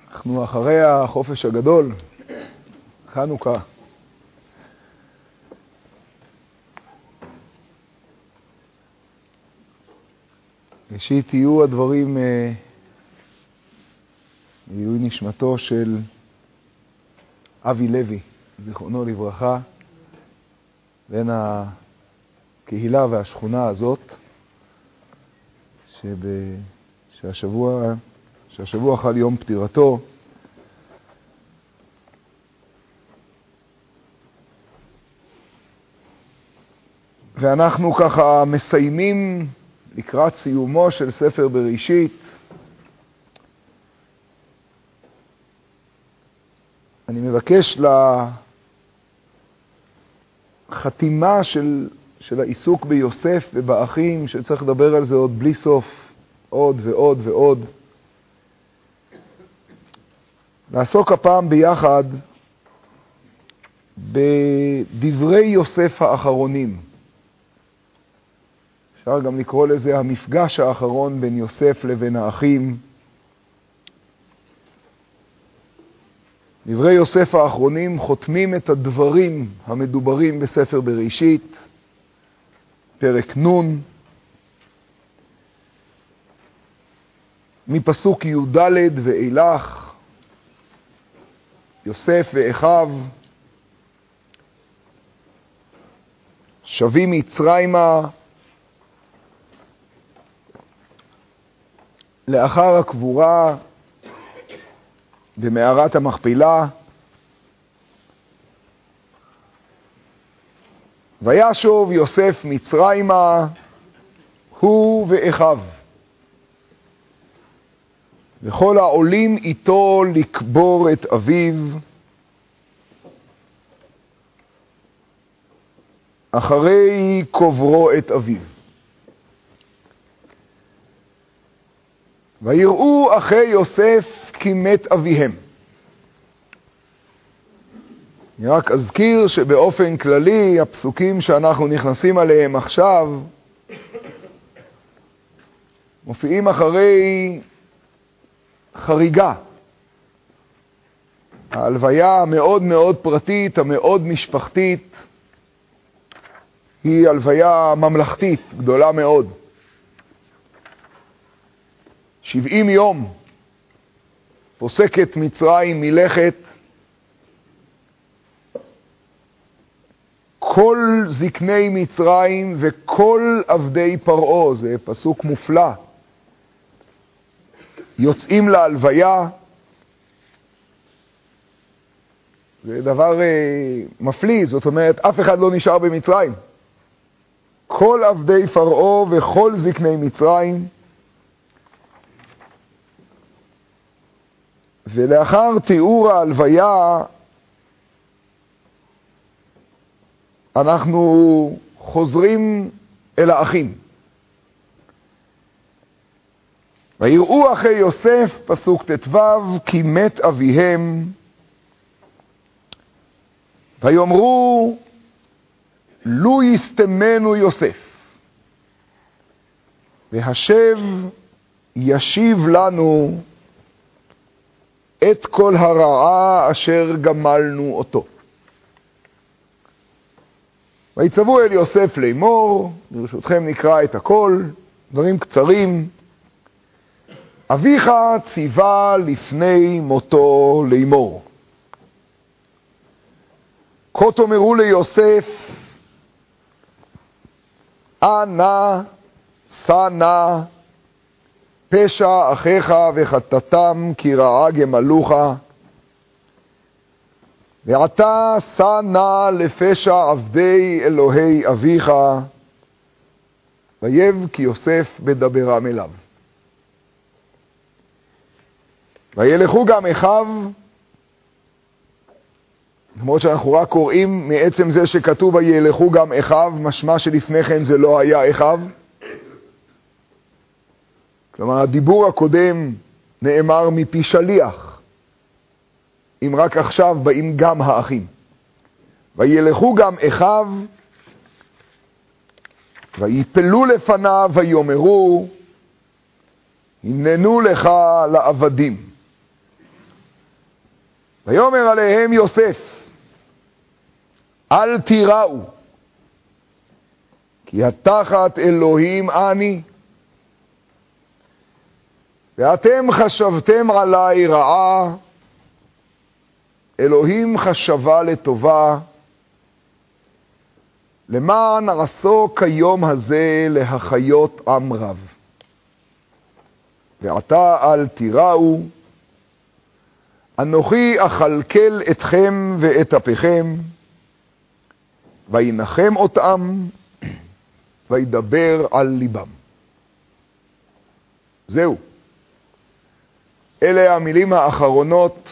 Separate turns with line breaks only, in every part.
אנחנו אחרי החופש הגדול, חנוכה. ראשית יהיו הדברים, יהיו נשמתו של אבי לוי, זיכרונו לברכה, בין הקהילה והשכונה הזאת, שהשבוע חל יום פטירתו. ואנחנו ככה מסיימים לקראת סיומו של ספר בראשית. אני מבקש לחתימה של העיסוק ביוסף ובאחים, שצריך לדבר על זה עוד בלי סוף, עוד ועוד ועוד. נעסוק הפעם ביחד בדברי יוסף האחרונים. אפשר גם לקרוא לזה המפגש האחרון בין יוסף לבין האחים. דברי יוסף האחרונים חותמים את הדברים המדוברים בספר בראשית, פרק נ', מפסוק י"ד ואילך. יוסף ואחיו שבים מצרימה לאחר הקבורה במערת המכפלה. וישוב יוסף מצרימה הוא ואחיו וכל העולים איתו לקבור את אביו, אחרי קוברו את אביו. ויראו אחי יוסף כי מת אביהם. אני רק אזכיר שבאופן כללי הפסוקים שאנחנו נכנסים עליהם עכשיו מופיעים אחרי חריגה. ההלוויה המאוד מאוד פרטית, המאוד משפחתית, היא הלוויה ממלכתית גדולה מאוד. 70 יום פוסקת מצרים מלכת. כל זקני מצרים וכל עבדי פרעה, זה פסוק מופלא, יוצאים להלוויה. זה דבר מפליא, זאת אומרת, אף אחד לא נשאר במצרים. כל עבדי פרעה וכל זקני מצרים. ולאחר תיאור ההלוויה, אנחנו חוזרים אל האחים. ויראו אחי יוסף, פסוק ט"ו, כי מת אביהם, ויאמרו לו יסתמנו יוסף, והשב ישיב לנו את כל הרעה אשר גמלנו אותו. ויצוו אל יוסף לאמור, ברשותכם נקרא את הכל, דברים קצרים. אביך ציווה לפני מותו לאמור, כה תאמרו ליוסף, אנא שא נא פשע אחיך וחטאתם כי רעה גמלוך, ועתה שא נא לפשע עבדי אלוהי אביך, ויב כי יוסף בדברם אליו. וילכו גם אחיו, למרות שאנחנו רק קוראים מעצם זה שכתוב וילכו גם אחיו, משמע שלפני כן זה לא היה אחיו. כלומר, הדיבור הקודם נאמר מפי שליח, אם רק עכשיו באים גם האחים. וילכו גם אחיו, ויפלו לפניו ויאמרו, הננו לך לעבדים. ויאמר עליהם יוסף, אל תיראו, כי התחת אלוהים אני, ואתם חשבתם עלי רעה, אלוהים חשבה לטובה, למען עשו כיום הזה להחיות עם רב. ועתה אל תיראו, אנוכי אכלכל אתכם ואת אפיכם, וינחם אותם, וידבר על ליבם. זהו. אלה המילים האחרונות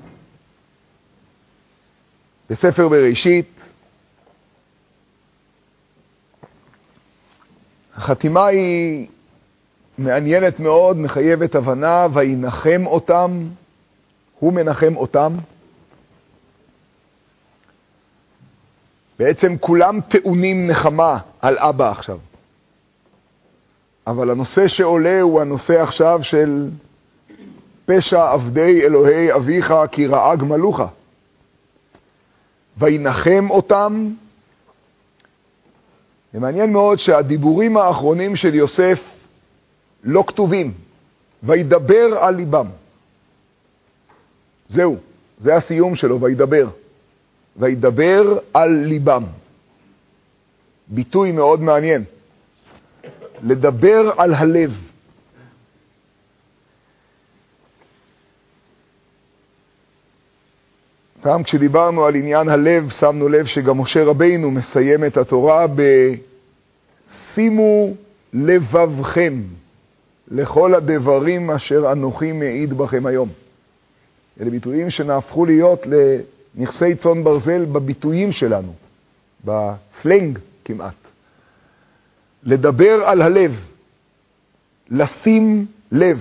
בספר בראשית. החתימה היא מעניינת מאוד, מחייבת הבנה, וינחם אותם, הוא מנחם אותם. בעצם כולם טעונים נחמה על אבא עכשיו. אבל הנושא שעולה הוא הנושא עכשיו של פשע עבדי אלוהי אביך כי רעה גמלוך. וינחם אותם. זה מעניין מאוד שהדיבורים האחרונים של יוסף לא כתובים. וידבר על ליבם. זהו, זה הסיום שלו, וידבר. וידבר על ליבם. ביטוי מאוד מעניין. לדבר על הלב. פעם כשדיברנו על עניין הלב, שמנו לב שגם משה רבינו מסיים את התורה בשימו לבבכם לכל הדברים אשר אנוכי מעיד בכם היום. אלה ביטויים שנהפכו להיות לנכסי צאן ברזל בביטויים שלנו, בסלנג כמעט. לדבר על הלב, לשים לב.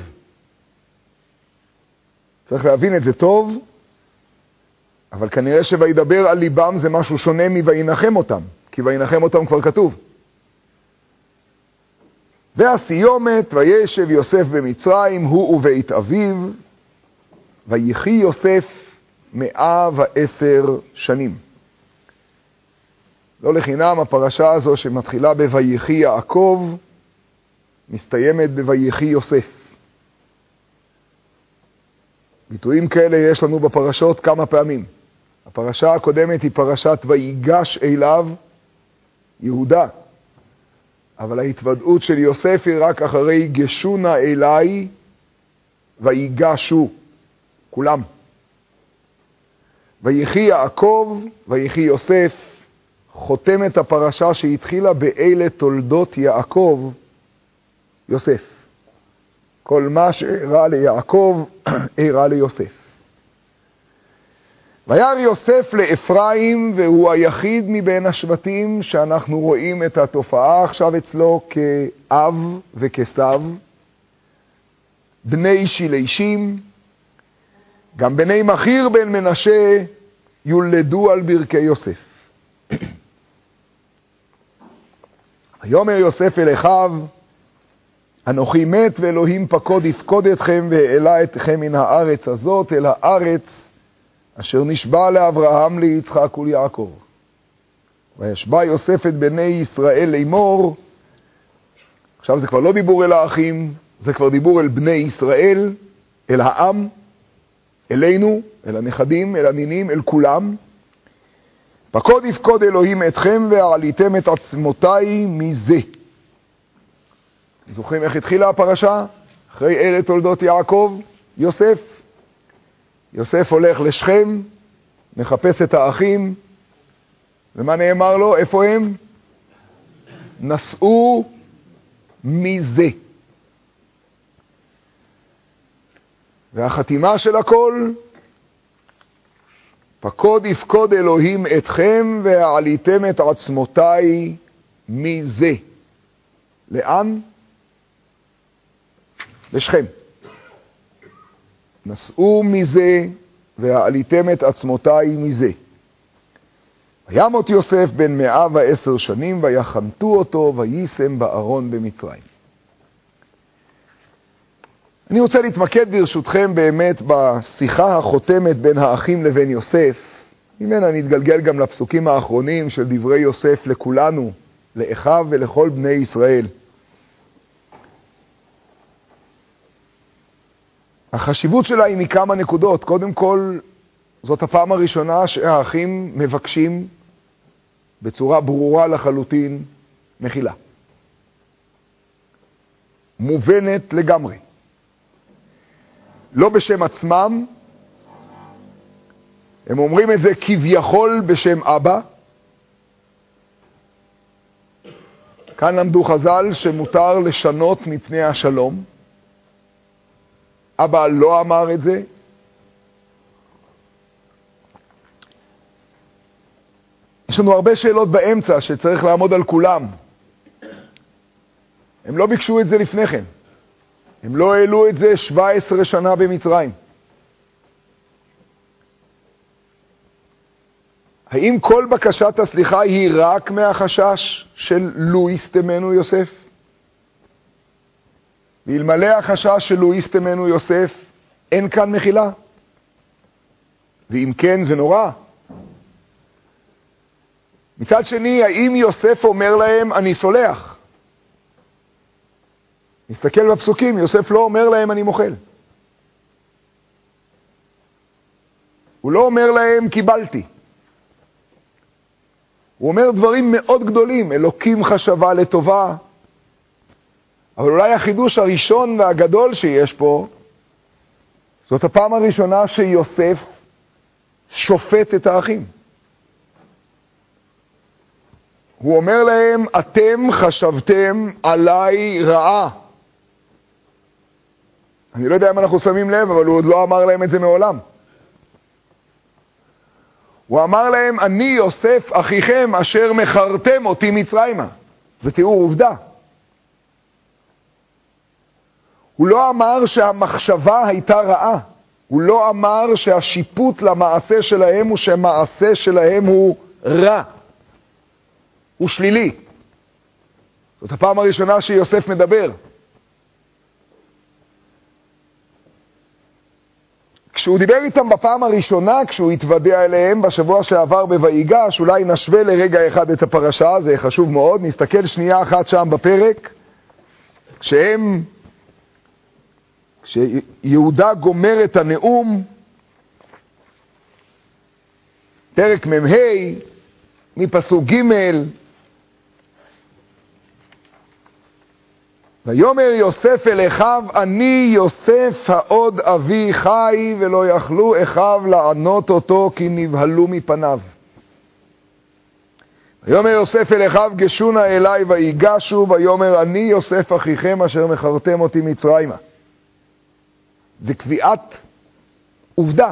צריך להבין את זה טוב, אבל כנראה שוידבר על ליבם זה משהו שונה מוינחם אותם, כי וינחם אותם כבר כתוב. והסיומת, וישב יוסף במצרים, הוא ובית אביו, ויחי יוסף 110 שנים. לא לחינם הפרשה הזו שמתחילה בויחי יעקב, מסתיימת בויחי יוסף. ביטויים כאלה יש לנו בפרשות כמה פעמים. הפרשה הקודמת היא פרשת ויגש אליו יהודה. אבל ההתוודעות של יוסף היא רק אחרי גשונה אליי ויגשו. כולם. ויחי יעקב, ויחי יוסף, חותמת הפרשה שהתחילה באלה תולדות יעקב, יוסף. כל מה שאירע ליעקב, אירע ליוסף. וירא יוסף לאפרים, והוא היחיד מבין השבטים שאנחנו רואים את התופעה עכשיו אצלו כאב וכסב. בני שילשים, גם בני מחיר בן מנשה יולדו על ברכי יוסף. ויאמר יוסף אל אחיו, אנוכי מת ואלוהים פקוד יפקוד אתכם והעלה אתכם מן הארץ הזאת אל הארץ אשר נשבע לאברהם ליצחק וליעקב. וישבע יוסף את בני ישראל לאמור, עכשיו זה כבר לא דיבור אל האחים, זה כבר דיבור אל בני ישראל, אל העם, אלינו, אל הנכדים, אל הנינים, אל כולם. פקוד יפקוד אלוהים אתכם ועליתם את עצמותיי מזה. זוכרים איך התחילה הפרשה? אחרי אלה תולדות יעקב, יוסף. יוסף הולך לשכם, מחפש את האחים, ומה נאמר לו? איפה הם? נסעו מזה. והחתימה של הכל, פקוד יפקוד אלוהים אתכם והעליתם את עצמותיי מזה. לאן? לשכם. נסעו מזה והעליתם את עצמותיי מזה. וימות יוסף בן 110 שנים ויחנתו אותו ויישם בארון במצרים. אני רוצה להתמקד ברשותכם באמת בשיחה החותמת בין האחים לבין יוסף. ממנה נתגלגל גם לפסוקים האחרונים של דברי יוסף לכולנו, לאחיו ולכל בני ישראל. החשיבות שלה היא מכמה נקודות. קודם כל, זאת הפעם הראשונה שהאחים מבקשים בצורה ברורה לחלוטין מחילה. מובנת לגמרי. לא בשם עצמם, הם אומרים את זה כביכול בשם אבא. כאן למדו חז"ל שמותר לשנות מפני השלום. אבא לא אמר את זה. יש לנו הרבה שאלות באמצע שצריך לעמוד על כולם. הם לא ביקשו את זה לפני כן. הם לא העלו את זה 17 שנה במצרים. האם כל בקשת הסליחה היא רק מהחשש של לו יסתמנו יוסף? ואלמלא החשש של לו יסתמנו יוסף, אין כאן מחילה? ואם כן, זה נורא. מצד שני, האם יוסף אומר להם, אני סולח? נסתכל בפסוקים, יוסף לא אומר להם, אני מוחל. הוא לא אומר להם, קיבלתי. הוא אומר דברים מאוד גדולים, אלוקים חשבה לטובה. אבל אולי החידוש הראשון והגדול שיש פה, זאת הפעם הראשונה שיוסף שופט את האחים. הוא אומר להם, אתם חשבתם עליי רעה. אני לא יודע אם אנחנו שמים לב, אבל הוא עוד לא אמר להם את זה מעולם. הוא אמר להם, אני יוסף אחיכם אשר מכרתם אותי מצרימה. זה תיאור עובדה. הוא לא אמר שהמחשבה הייתה רעה. הוא לא אמר שהשיפוט למעשה שלהם הוא שמעשה שלהם הוא רע. הוא שלילי. זאת הפעם הראשונה שיוסף מדבר. כשהוא דיבר איתם בפעם הראשונה, כשהוא התוודע אליהם בשבוע שעבר בויגש, אולי נשווה לרגע אחד את הפרשה, זה חשוב מאוד, נסתכל שנייה אחת שם בפרק, כשיהודה גומר את הנאום, פרק מ"ה, מפסוק ג', ויאמר יוסף אל אחיו, אני יוסף העוד אבי חי, ולא יכלו אחיו לענות אותו, כי נבהלו מפניו. ויאמר יוסף אל אחיו, גשונה אליי ויגשו, ויאמר אני יוסף אחיכם אשר מכרתם אותי מצרימה. זה קביעת עובדה.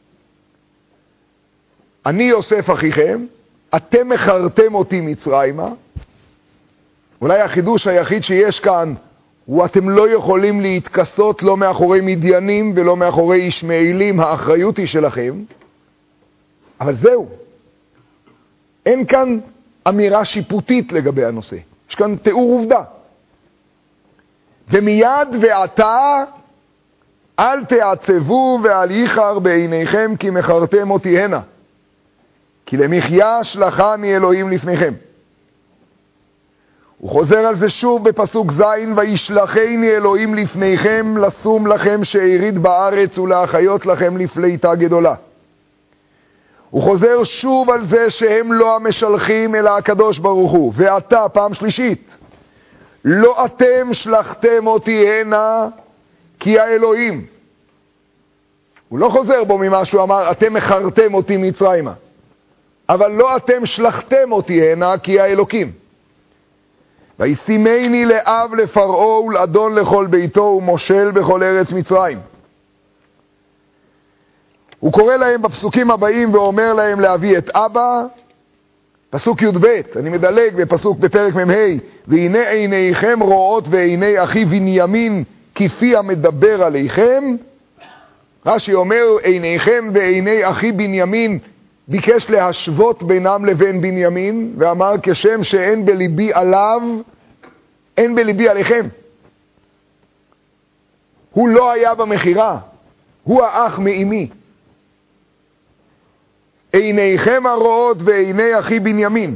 אני יוסף אחיכם, אתם מכרתם אותי מצרימה. אולי החידוש היחיד שיש כאן הוא אתם לא יכולים להתכסות לא מאחורי מדיינים ולא מאחורי ישמעאלים, האחריות היא שלכם. אבל זהו. אין כאן אמירה שיפוטית לגבי הנושא. יש כאן תיאור עובדה. ומיד ועתה אל תעצבו ואל ייחר בעיניכם כי מכרתם אותי הנה. כי למחיה שלחני אלוהים לפניכם. הוא חוזר על זה שוב בפסוק ז', וישלחני אלוהים לפניכם לשום לכם שארית בארץ ולהחיות לכם לפליטה גדולה. הוא חוזר שוב על זה שהם לא המשלחים אלא הקדוש ברוך הוא. ואתה, פעם שלישית, לא אתם שלחתם אותי הנה כי האלוהים. הוא לא חוזר בו ממה שהוא אמר, אתם מכרתם אותי מצרימה. אבל לא אתם שלחתם אותי הנה כי האלוקים. וישימני לאב לפרעה ולאדון לכל ביתו ומושל בכל ארץ מצרים. הוא קורא להם בפסוקים הבאים ואומר להם להביא את אבא. פסוק י"ב, אני מדלג בפרק מ"ה, והנה עיניכם רואות ועיני אחי בנימין כפי המדבר עליכם. רש"י אומר עיניכם ועיני אחי בנימין, ביקש להשוות בינם לבין בנימין, ואמר כשם שאין בליבי עליו, אין בליבי עליכם. הוא לא היה במחירה, הוא האח מאמי. עיניכם הרואות ועיני אחי בנימין.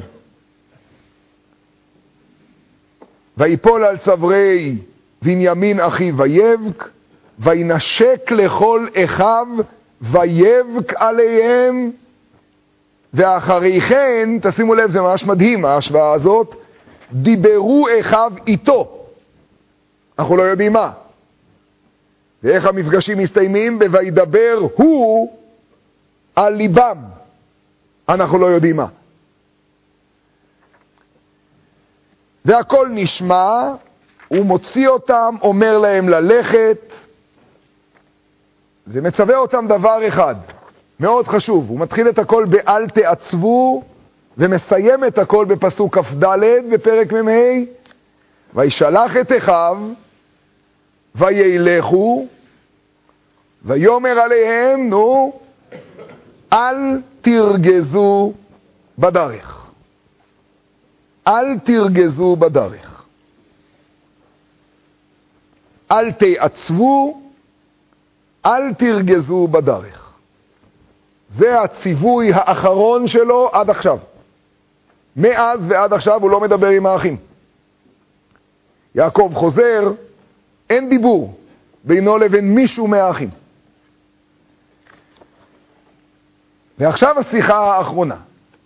ויפול על צווארי בנימין אחי ויבק, וינשק לכל אחיו ויבק עליהם. ואחרי כן, תשימו לב, זה ממש מדהים ההשוואה הזאת, דיברו אחיו איתו. אנחנו לא יודעים מה. ואיך המפגשים מסתיימים? וידבר הוא על ליבם. אנחנו לא יודעים מה. והכל נשמע, הוא מוציא אותם, אומר להם ללכת, ומצווה אותם דבר אחד, מאוד חשוב. הוא מתחיל את הכל באל תעצבו, ומסיים את הכל בפסוק כ"ד בפרק מ"ה, וישלח את אחיו, וילכו, ויאמר עליהם, אל תרגזו בדרך. אל תרגזו בדרך. אל תעצבו, אל תרגזו בדרך. זה הציווי האחרון שלו עד עכשיו. מאז ועד עכשיו הוא לא מדבר עם האחים. יעקב חוזר, אין דיבור בינו לבין מישהו מהאחים. ועכשיו השיחה האחרונה.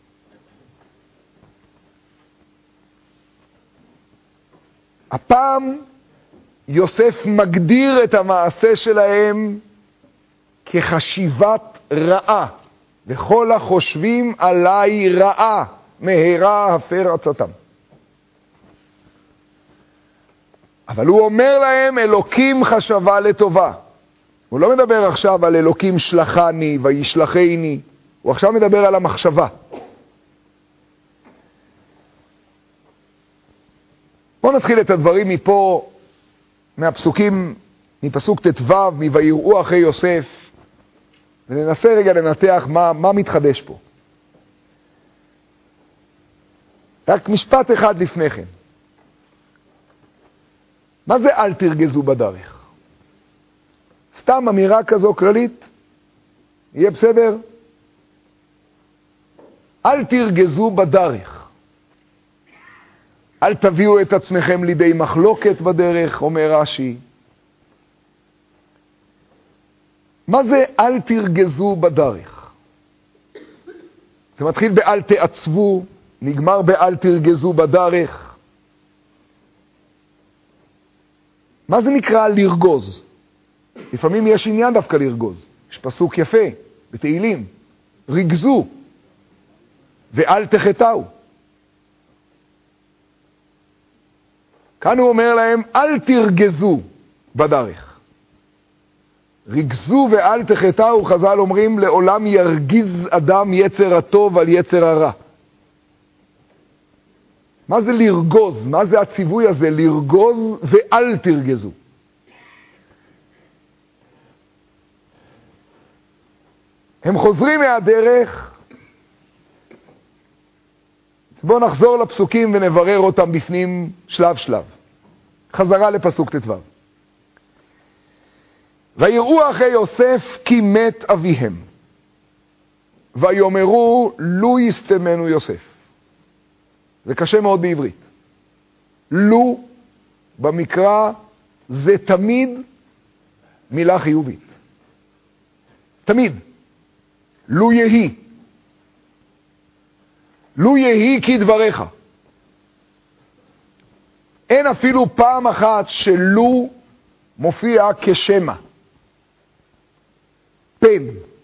הפעם יוסף מגדיר את המעשה שלהם כחשיבת רעה. וכל החושבים עליי רעה, מהרה הפר עצתם. אבל הוא אומר להם, אלוקים חשבה לטובה. הוא לא מדבר עכשיו על אלוקים שלחני וישלחני, הוא עכשיו מדבר על המחשבה. בואו נתחיל את הדברים מפה, מהפסוקים, מפסוק ט"ו, מ"ויראו אחרי יוסף, וננסה רגע לנתח מה מתחדש פה. רק משפט אחד לפני כן. מה זה אל תרגזו בדרך? סתם אמירה כזו כללית? יהיה בסדר? אל תרגזו בדרך. אל תביאו את עצמכם לידי מחלוקת בדרך, אומר רש"י. מה זה אל תרגזו בדרך? זה מתחיל באל תעצבו, נגמר באל תרגזו בדרך. מה זה נקרא לרגוז? לפעמים יש עניין דווקא לרגוז. יש פסוק יפה בתהילים, רגזו ואל תחטאו. כאן הוא אומר להם, אל תרגזו בדרך. רגזו ואל תחטאו, חז"ל אומרים, לעולם ירגיז אדם יצר הטוב על יצר הרע. מה זה לרגוז? מה זה הציווי הזה? לרגוז ואל תרגזו. הם חוזרים מהדרך. בואו נחזור לפסוקים ונברר אותם בפנים שלב שלב. חזרה לפסוק ט"ו. ויראו אחרי יוסף כי מת אביהם, ויאמרו לו יסתמנו יוסף. זה קשה מאוד בעברית. לו במקרא זה תמיד מילה חיובית. תמיד. לו יהי. לו יהי כדבריך. אין אפילו פעם אחת שלו מופיע כשמה. פן.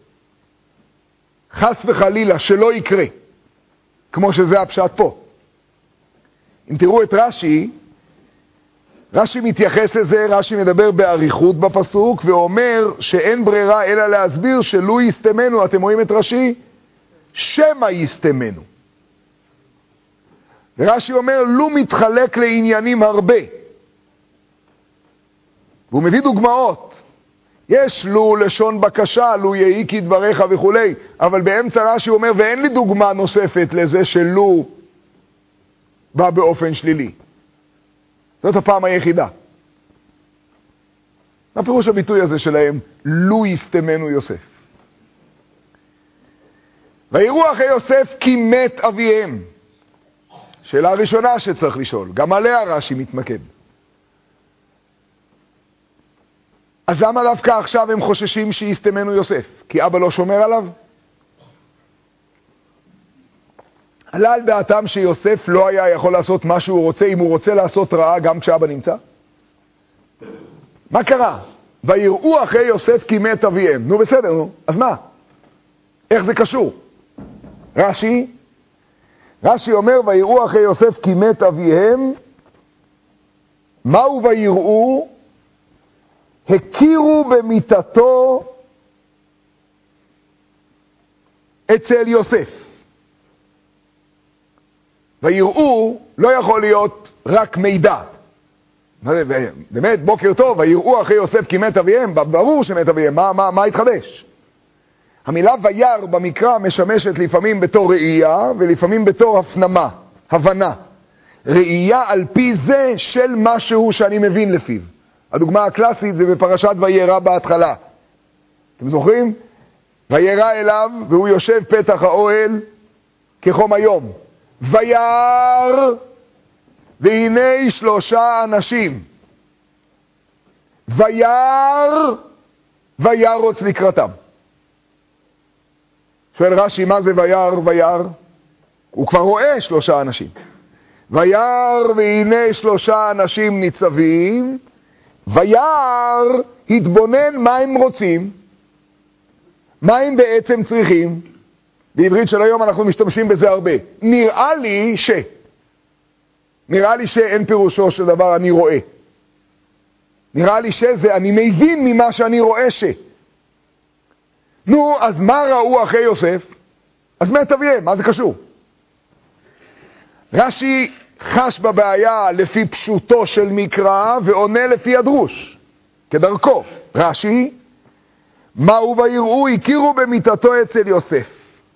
חס וחלילה שלא יקרה. כמו שזה הפשט פה. אם תראו את רש"י, רש"י מתייחס לזה, רש"י מדבר באריכות בפסוק, ואומר שאין ברירה אלא להסביר שלו יסתמנו, אתם רואים את רש"י? שמה יסתמנו. ורש"י אומר, לו מתחלק לעניינים הרבה. והוא מביא דוגמאות. יש לו לשון בקשה, לו יהי כדבריך וכו'. אבל באמצע רש"י אומר, ואין לי דוגמה נוספת לזה שלו בא באופן שלילי. זאת הפעם היחידה. מה פירוש הביטוי הזה שלהם? לו יסתמנו יוסף. ויראו אחרי יוסף כי מת אביהם. שאלה הראשונה שצריך לשאול, גם עליה רש"י מתמקד. אז למה דווקא עכשיו הם חוששים שיסתמנו יוסף? כי אבא לא שומר עליו? עלה על דעתם שיוסף לא היה יכול לעשות מה שהוא רוצה, אם הוא רוצה לעשות רעה גם כשאבא נמצא? מה קרה? ויראו אחרי יוסף כי מת אביהם. נו בסדר, נו. אז מה? איך זה קשור? רש"י אומר, ויראו אחרי יוסף כי מת אביהם. מהו ויראו? הכירו במיתתו אצל יוסף. ויראו לא יכול להיות רק מידע. באמת, בוקר טוב, ויראו אחרי יוסף כי מת אביהם, ברור שמת אביהם, מה התחדש? המילה ויר במקרא משמשת לפעמים בתור ראייה ולפעמים בתור הפנמה, הבנה. ראייה על פי זה של משהו שאני מבין לפיו. הדוגמה הקלאסית זה בפרשת וירא בהתחלה. אתם זוכרים? וירא אליו והוא יושב פתח האוהל כחום היום. וירא והנה 3 אנשים. וירוץ לקראתם. שואל רש"י, מה זה וירא? הוא כבר רואה 3 אנשים. וירא והנה 3 אנשים ניצבים. וירא התבונן מה הם רוצים, מה הם בעצם צריכים. בעברית של היום אנחנו משתמשים בזה הרבה. נראה לי שאין פירושו של דבר אני רואה. נראה לי שזה, אני מבין ממה שאני רואה נו, אז מה ראו אחרי יוסף? אז מת אביהם, מה זה קשור? רש"י חש בבעיה לפי פשוטו של מקרא ועונה לפי הדרוש, כדרכו. רש"י, מהו ויראו? הכירו במיתתו אצל יוסף.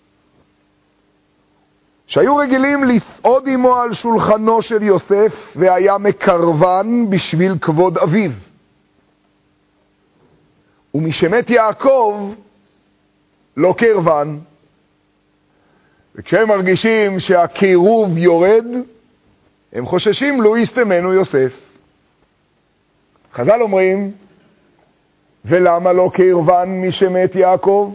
שהיו רגילים לסעוד עמו על שולחנו של יוסף, והיה מקרבן בשביל כבוד אביו. ומשמת יעקב לא קרבן, וכשהם מרגישים שהקירוב יורד, הם חוששים לו יסתמנו יוסף. חז"ל אומרים, ולמה לא קרבן משמת יעקב?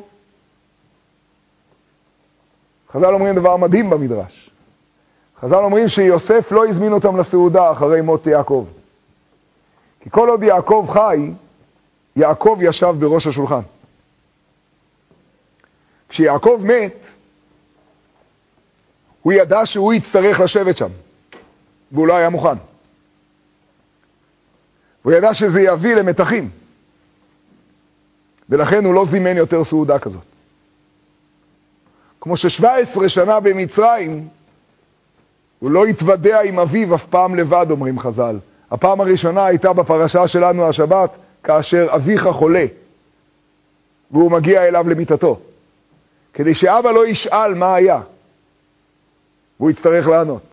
חז"ל אומרים דבר מדהים במדרש. חז"ל אומרים שיוסף לא הזמין אותם לסעודה אחרי מות יעקב. כי כל עוד יעקב חי, יעקב ישב בראש השולחן. כשיעקב מת, הוא ידע שהוא יצטרך לשבת שם, והוא לא היה מוכן. הוא ידע שזה יביא למתחים, ולכן הוא לא זימן יותר סעודה כזאת. כמו ש17 שנה במצרים, הוא לא התוודע עם אביו אף פעם לבד, אומרים חז"ל. הפעם הראשונה הייתה בפרשה שלנו השבת, כאשר אביך חולה, והוא מגיע אליו למיטתו. כדי שאבא לא ישאל מה היה, והוא יצטרך לענות.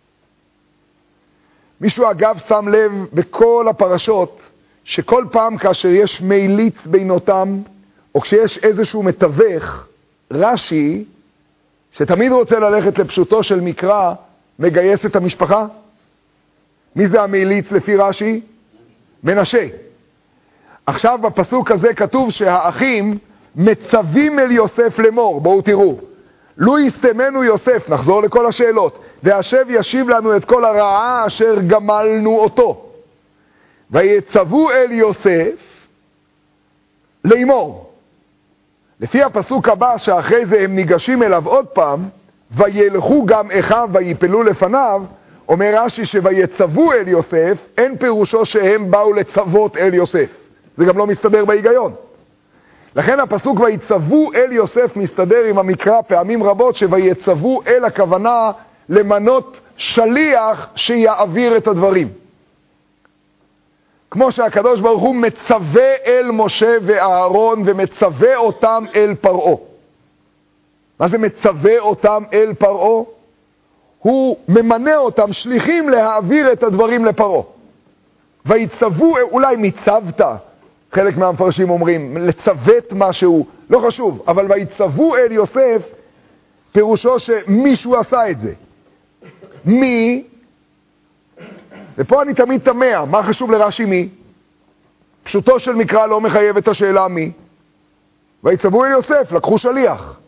מישהו אגב שם לב בכל הפרשות, שכל פעם כאשר יש מיליץ בינותם, או כשיש איזשהו מתווך, רש"י, שתמיד רוצה ללכת לפשוטו של מקרא, מגייס את המשפחה. מי זה המיליץ לפי רש"י? מנשה. עכשיו בפסוק הזה כתוב שהאחים מצווים אל יוסף לאמור. בואו תראו. לו יסתמנו יוסף, נחזור לכל השאלות, והשב ישיב לנו את כל הרעה אשר גמלנו אותו. ויצוו אל יוסף לאמור. לפי הפסוק הבא שאחרי זה הם ניגשים אליו עוד פעם, וילכו גם אחיו ויפלו לפניו, אומר רש"י שויצוו אל יוסף, אין פירושו שהם באו לצוות אל יוסף. זה גם לא מסתדר בהיגיון. לכן הפסוק ויצוו אל יוסף מסתדר עם המקרא פעמים רבות שויצוו אל הכוונה למנות שליח שיעביר את הדברים. כמו שהקדוש ברוך הוא מצווה אל משה ואהרון ומצווה אותם אל פרעה. מה זה מצווה אותם אל פרעה? הוא ממנה אותם שליחים להעביר את הדברים לפרעה. ויצוו, אולי מצוות, חלק מהמפרשים אומרים, לצוות משהו, לא חשוב, אבל ויצוו אל יוסף, פירושו שמישהו עשה את זה. מי? ופה אני תמיד תמה, מה חשוב לרש"י מי? פשוטו של מקרא לא מחייב את השאלה מי. ויצוו אל יוסף, לקחו שליח.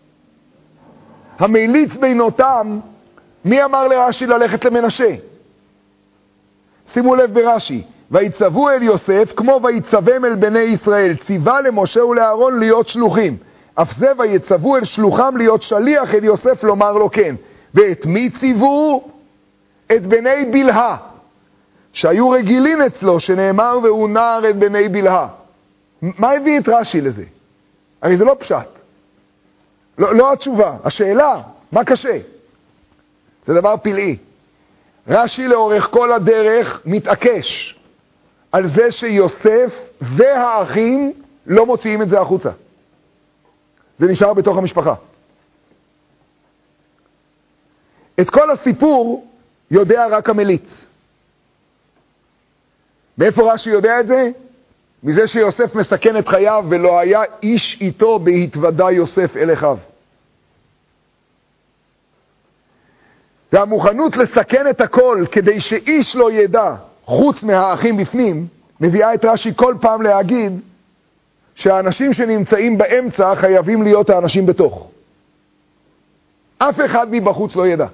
המליץ בינותם, מי אמר לרש"י ללכת למנשה? שימו לב ברש"י, ויצוו אל יוסף כמו ויצוום אל בני ישראל, ציווה למשה ולאהרון להיות שלוחים. אף זה ויצוו אל שלוחם להיות שליח אל יוסף לומר לו כן. ואת מי ציוו? את בני בלהה, שהיו רגילים אצלו, שנאמר והוא נער את בני בלהה. מה הביא את רש"י לזה? הרי זה לא פשט. לא התשובה. השאלה, מה קשה? זה דבר פלאי. רש"י לאורך כל הדרך מתעקש על זה שיוסף והאחים לא מוציאים את זה החוצה. זה נשאר בתוך המשפחה. את כל הסיפור יודע רק המליץ. מאיפה רש"י יודע את זה? מזה שיוסף מסכן את חייו ולא היה איש איתו בהתוודע יוסף אל אחיו. והמוכנות לסכן את הכל כדי שאיש לא ידע חוץ מהאחים בפנים, מביאה את רש"י כל פעם להגיד שהאנשים שנמצאים באמצע חייבים להיות האנשים בתוך. אף אחד מבחוץ לא ידע.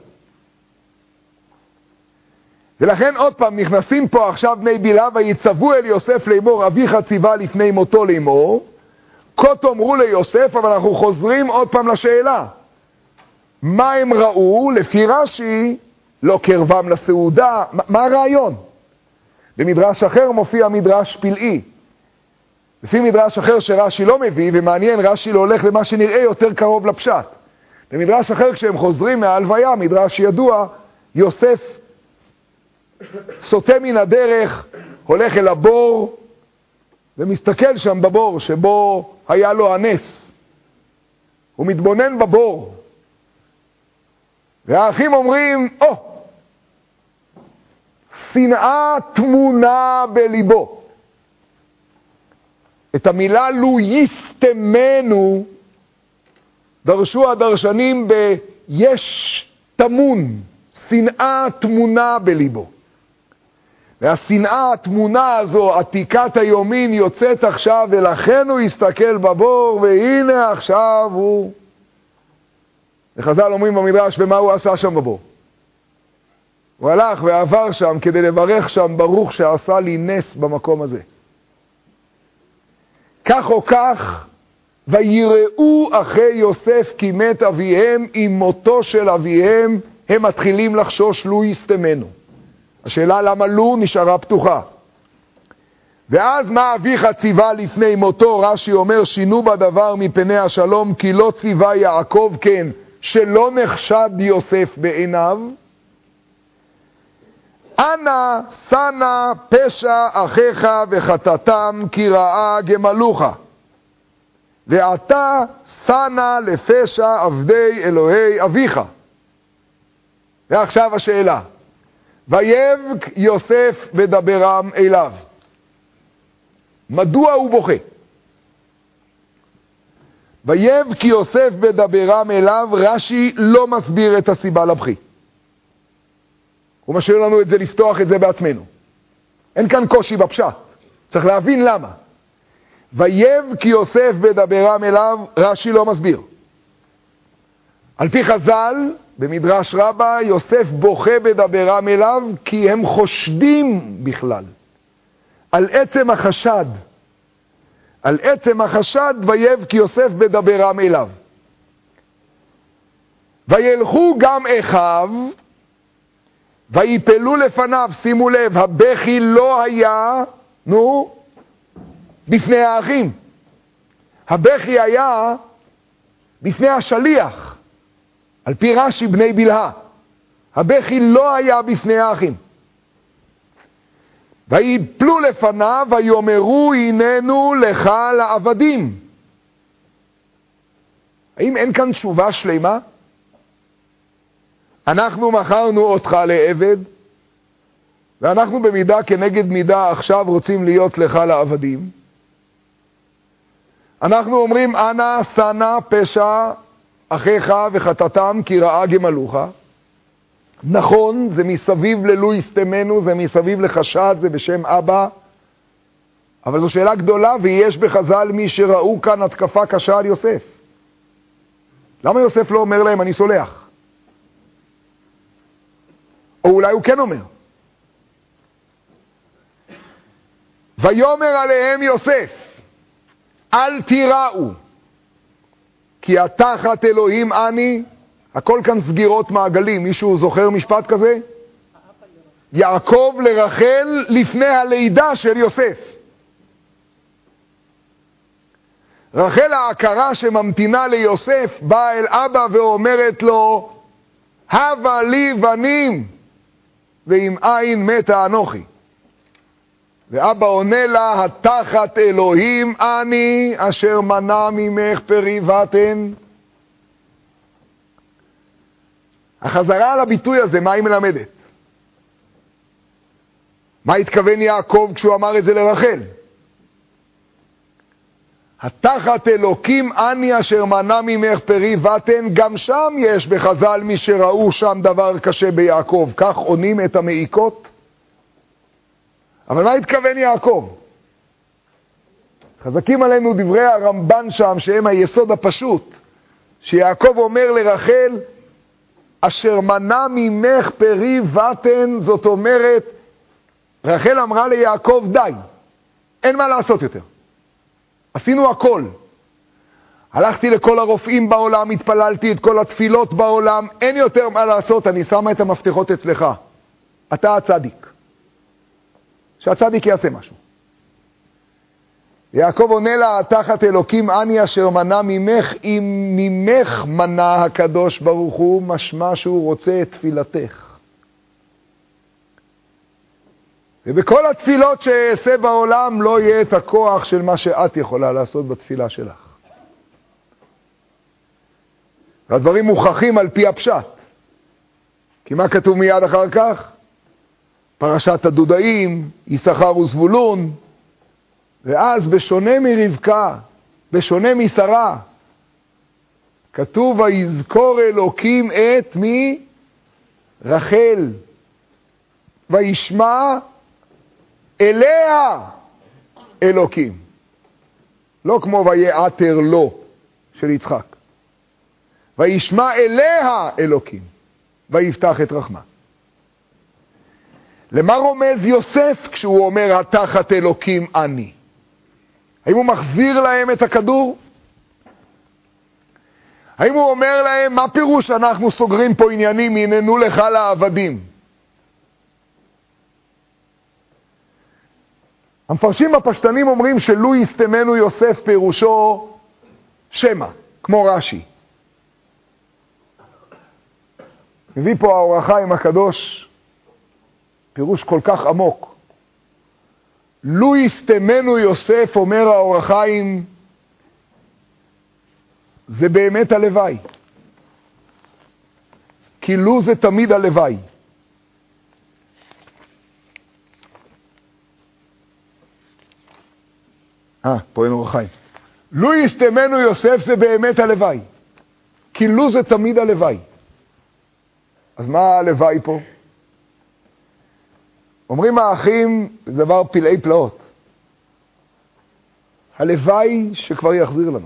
ולכן עוד פעם נכנסים פה עכשיו בני בלהה ויצוו אל יוסף לאמור אביך ציווה לפני מותו לאמור, כה תאמרו ליוסף, אבל אנחנו חוזרים עוד פעם לשאלה. מה הם ראו? לפי רש"י לא קרבם לסעודה. מה הרעיון? במדרש אחר מופיע מדרש פלאי. לפי מדרש אחר שרש"י לא מביא, ומעניין, רש"י לא הולך למה שנראה יותר קרוב לפשט. במדרש אחר כשהם חוזרים מההלוויה, מדרש ידוע, יוסף סוטה מן הדרך, הולך אל הבור, ומסתכל שם בבור שבו היה לו הנס. הוא מתבונן בבור. והאחים אומרים, שנאה תמונה בליבו. את המילה לו יסתמנו דרשו הדרשנים ביש תמון, שנאה תמונה בליבו. והשנאה התמונה הזו, עתיקת היומין, יוצאת עכשיו, ולכן הוא יסתכל בבור, והנה עכשיו הוא... וחז"ל אומרים במדרש, ומה הוא עשה שם בבור? הוא הלך ועבר שם כדי לברך שם, ברוך שעשה לי נס במקום הזה. כך או כך, ויראו אחרי יוסף כי מת אביהם, עם מותו של אביהם, הם מתחילים לחשוש לו יסתמנו. השאלה למה לו נשארה פתוחה. ואז מה אביך ציווה לפני מותו? רש"י אומר, שינו בדבר מפני השלום, כי לא ציווה יעקב כן, שלא נחשד יוסף בעיניו. אנא שנא פשע אחיך וחטאתם, כי רעה גמלוך. ואתה שנא לפשע עבדי אלוהי אביך. ועכשיו השאלה. ויבק יוסף בדברם אליו. מדוע הוא בוכה? ויבק יוסף בדברם אליו, רש"י לא מסביר את הסיבה לבכי. הוא משאיר לנו את זה, לפתוח את זה בעצמנו. אין כאן קושי בפשט. צריך להבין למה. ויבק יוסף בדברם אליו, רש"י לא מסביר. על פי חז"ל, במדרש רבה, יוסף בוכה בדברם אליו, כי הם חושדים בכלל. על עצם החשד. על עצם החשד, ויבק יוסף בדברם אליו. וילכו גם אחיו, ויפלו לפניו, שימו לב, הבכי לא היה, בפני האחים. הבכי היה בפני השליח. על פי רש"י בני בלהה. הבכי לא היה בפני האחים. ויפלו לפניו ויאמרו הננו לך לעבדים. האם אין כאן תשובה שלמה? אנחנו מכרנו אותך לעבד, ואנחנו במידה כנגד מידה עכשיו רוצים להיות לך לעבדים. אנחנו אומרים, אנא שנא פשע אחיך וחטאתם כי רעה גמלוך. נכון, זה מסביב ללא יסתמנו, זה מסביב לחשד, זה בשם אבא, אבל זו שאלה גדולה, ויש בחז"ל מי שראו כאן התקפה קשה על יוסף. למה יוסף לא אומר להם אני סולח? או אולי הוא כן אומר. ויאמר עליהם יוסף, אל תיראו, כי התחת אלוהים אני. הכל כאן סגירות מעגלים. מישהו זוכר משפט כזה? יעקב לרחל לפני הלידה של יוסף. רחל ההכרה שממתינה ליוסף באה אל אבא ואומרת לו, הבה לי בנים ועם עין מתה אנוכי. ואבא עונה לה, התחת אלוהים אני אשר מנע ממך פרי בטן. החזרה על הביטוי הזה, מה היא מלמדת? מה התכוון יעקב כשהוא אמר את זה לרחל? התחת אלוקים אני אשר מנע ממך פרי בטן. גם שם יש בחז"ל מי שראו שם דבר קשה ביעקב. כך עונים את המעיקות. אבל מה התכוון יעקב? חזקים עלינו דברי הרמב"ן שם, שהם היסוד הפשוט, שיעקב אומר לרחל, אשר מנע ממך פרי בטן. זאת אומרת, רחל אמרה ליעקב, די, אין מה לעשות יותר. עשינו הכל. הלכתי לכל הרופאים בעולם, התפללתי את כל התפילות בעולם, אין יותר מה לעשות, אני שמה את המפתחות אצלך. אתה הצדיק. שהצדיק יעשה משהו. יעקב עונה לה, תחת אלוקים אני אשר מנע ממך, אם ממך מנע הקדוש ברוך הוא, משמע שהוא רוצה את תפילתך. ובכל התפילות שאעשה בעולם לא יהיה את הכוח של מה שאת יכולה לעשות בתפילה שלך. והדברים מוכחים על פי הפשט. כי מה כתוב מיד אחר כך? פרשת הדודאים, יששכר וזבולון, ואז בשונה מרבקה, בשונה משרה, כתוב ויזכור אלוקים את מי? רחל, וישמע אליה אלוקים. לא כמו ויעתר לו של יצחק. וישמע אליה אלוקים, ויפתח את רחמה. למה רומז יוסף כשהוא אומר התחת אלוקים אני? האם הוא מחזיר להם את הכדור? האם הוא אומר להם, מה פירוש אנחנו סוגרים פה עניינים, הננו לך לעבדים? המפרשים הפשטנים אומרים שלו יסתמנו יוסף פירושו שמה, כמו רש"י. מביא פה האור החיים הקדוש פירוש כל כך עמוק. לו יסתמנו יוסף, אומר האור החיים, זה באמת הלוואי. כי לו זה תמיד הלוואי. פה אין אור החיים. לו יסתמנו יוסף זה באמת הלוואי. כי לו זה תמיד הלוואי. אז מה הלוואי פה? אומרים האחים, זה דבר פלאי פלאות. הלוואי שכבר יחזיר לנו.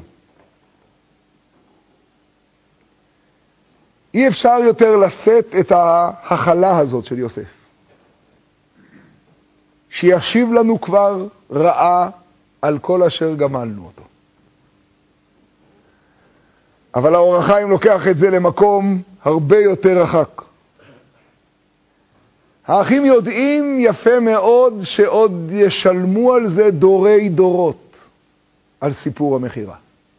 אי אפשר יותר לשאת את ההחלה הזאת של יוסף. שישיב לנו כבר רעה על כל אשר גמלנו אותו. אבל האור החיים לוקח את זה למקום הרבה יותר רחק. האחים יודעים יפה מאוד שעוד ישלמו על זה דורי דורות, על סיפור המחירה.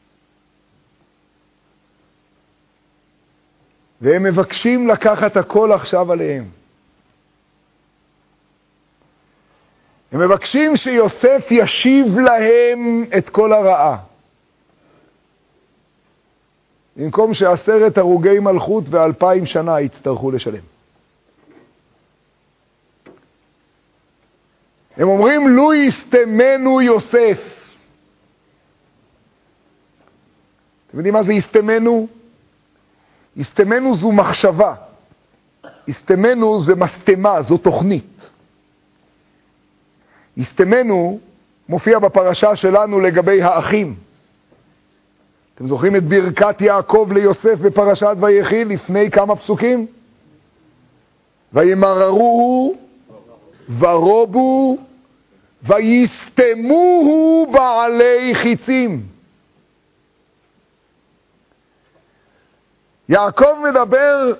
והם מבקשים לקחת הכל עכשיו עליהם. הם מבקשים שיוסף ישיב להם את כל הרעה. במקום ש10 הרוגי מלכות ו2000 שנה יצטרכו לשלם. הם אומרים, לו יסתמנו יוסף. אתם יודעים מה זה הסתמנו? הסתמנו זו מחשבה. הסתמנו זה מסתמה, זו תוכנית. הסתמנו מופיע בפרשה שלנו לגבי האחים. אתם זוכרים את ברכת יעקב ליוסף בפרשת ויחי לפני כמה פסוקים? וימררוהו ורובו ויסתמוהו בעלי חיצים. יעקב מדבר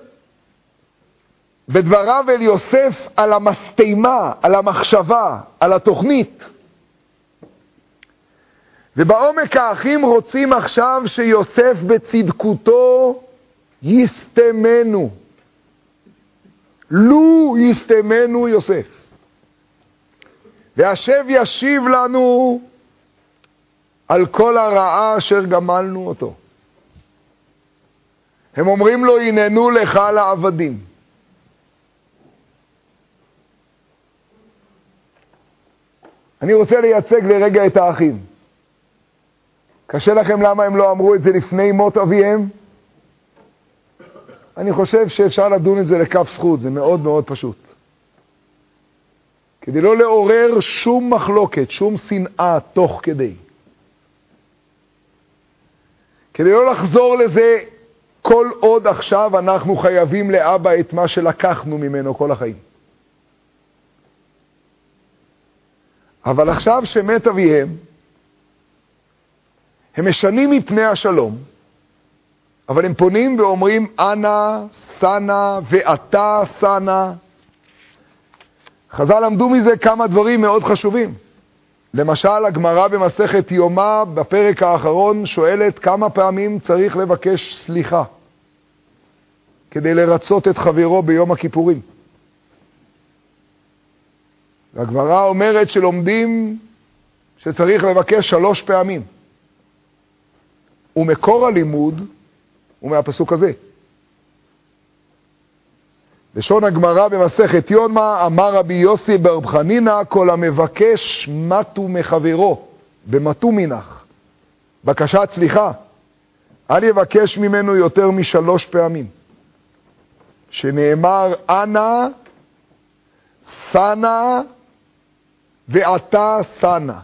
בדבריו אל יוסף על המסתמה, על המחשבה, על התוכנית. ובעומק האחים רוצים עכשיו שיוסף בצדקותו יסתמנו. לו יסתמנו יוסף. והשב ישיב לנו על כל הרעה אשר גמלנו אותו. הם אומרים לו, הננו לך לעבדים. אני רוצה לייצג לרגע את האחים. קשה לכם למה הם לא אמרו את זה לפני מות אביהם? אני חושב שאפשר לדון את זה לכף זכות, זה מאוד מאוד פשוט. כדי לא לעורר שום מחלוקת, שום שנאה תוך כדי. כדי לא לחזור לזה כל עוד עכשיו אנחנו חייבים לאבא את מה שלקחנו ממנו כל החיים. אבל עכשיו שמת אביהם, הם משנים מפני השלום, אבל הם פונים ואומרים, אנא, סנה ואתה סנה. חז"ל למדו מזה כמה דברים מאוד חשובים. למשל, הגמרא במסכת יומא, בפרק האחרון, שואלת כמה פעמים צריך לבקש סליחה, כדי לרצות את חברו ביום הכיפורים. והגמרא אומרת שלומדים שצריך לבקש 3 פעמים. ומקור הלימוד הוא מהפסוק הזה. לשון הגמרא במסכת יומא, אמר רבי יוסי ברב חנינא, כל המבקש מתו מחברו, במתו מנח, בקשת סליחה, אל יבקש ממנו יותר מ3 פעמים. שנאמר, אנא, סנה ואתה סנה.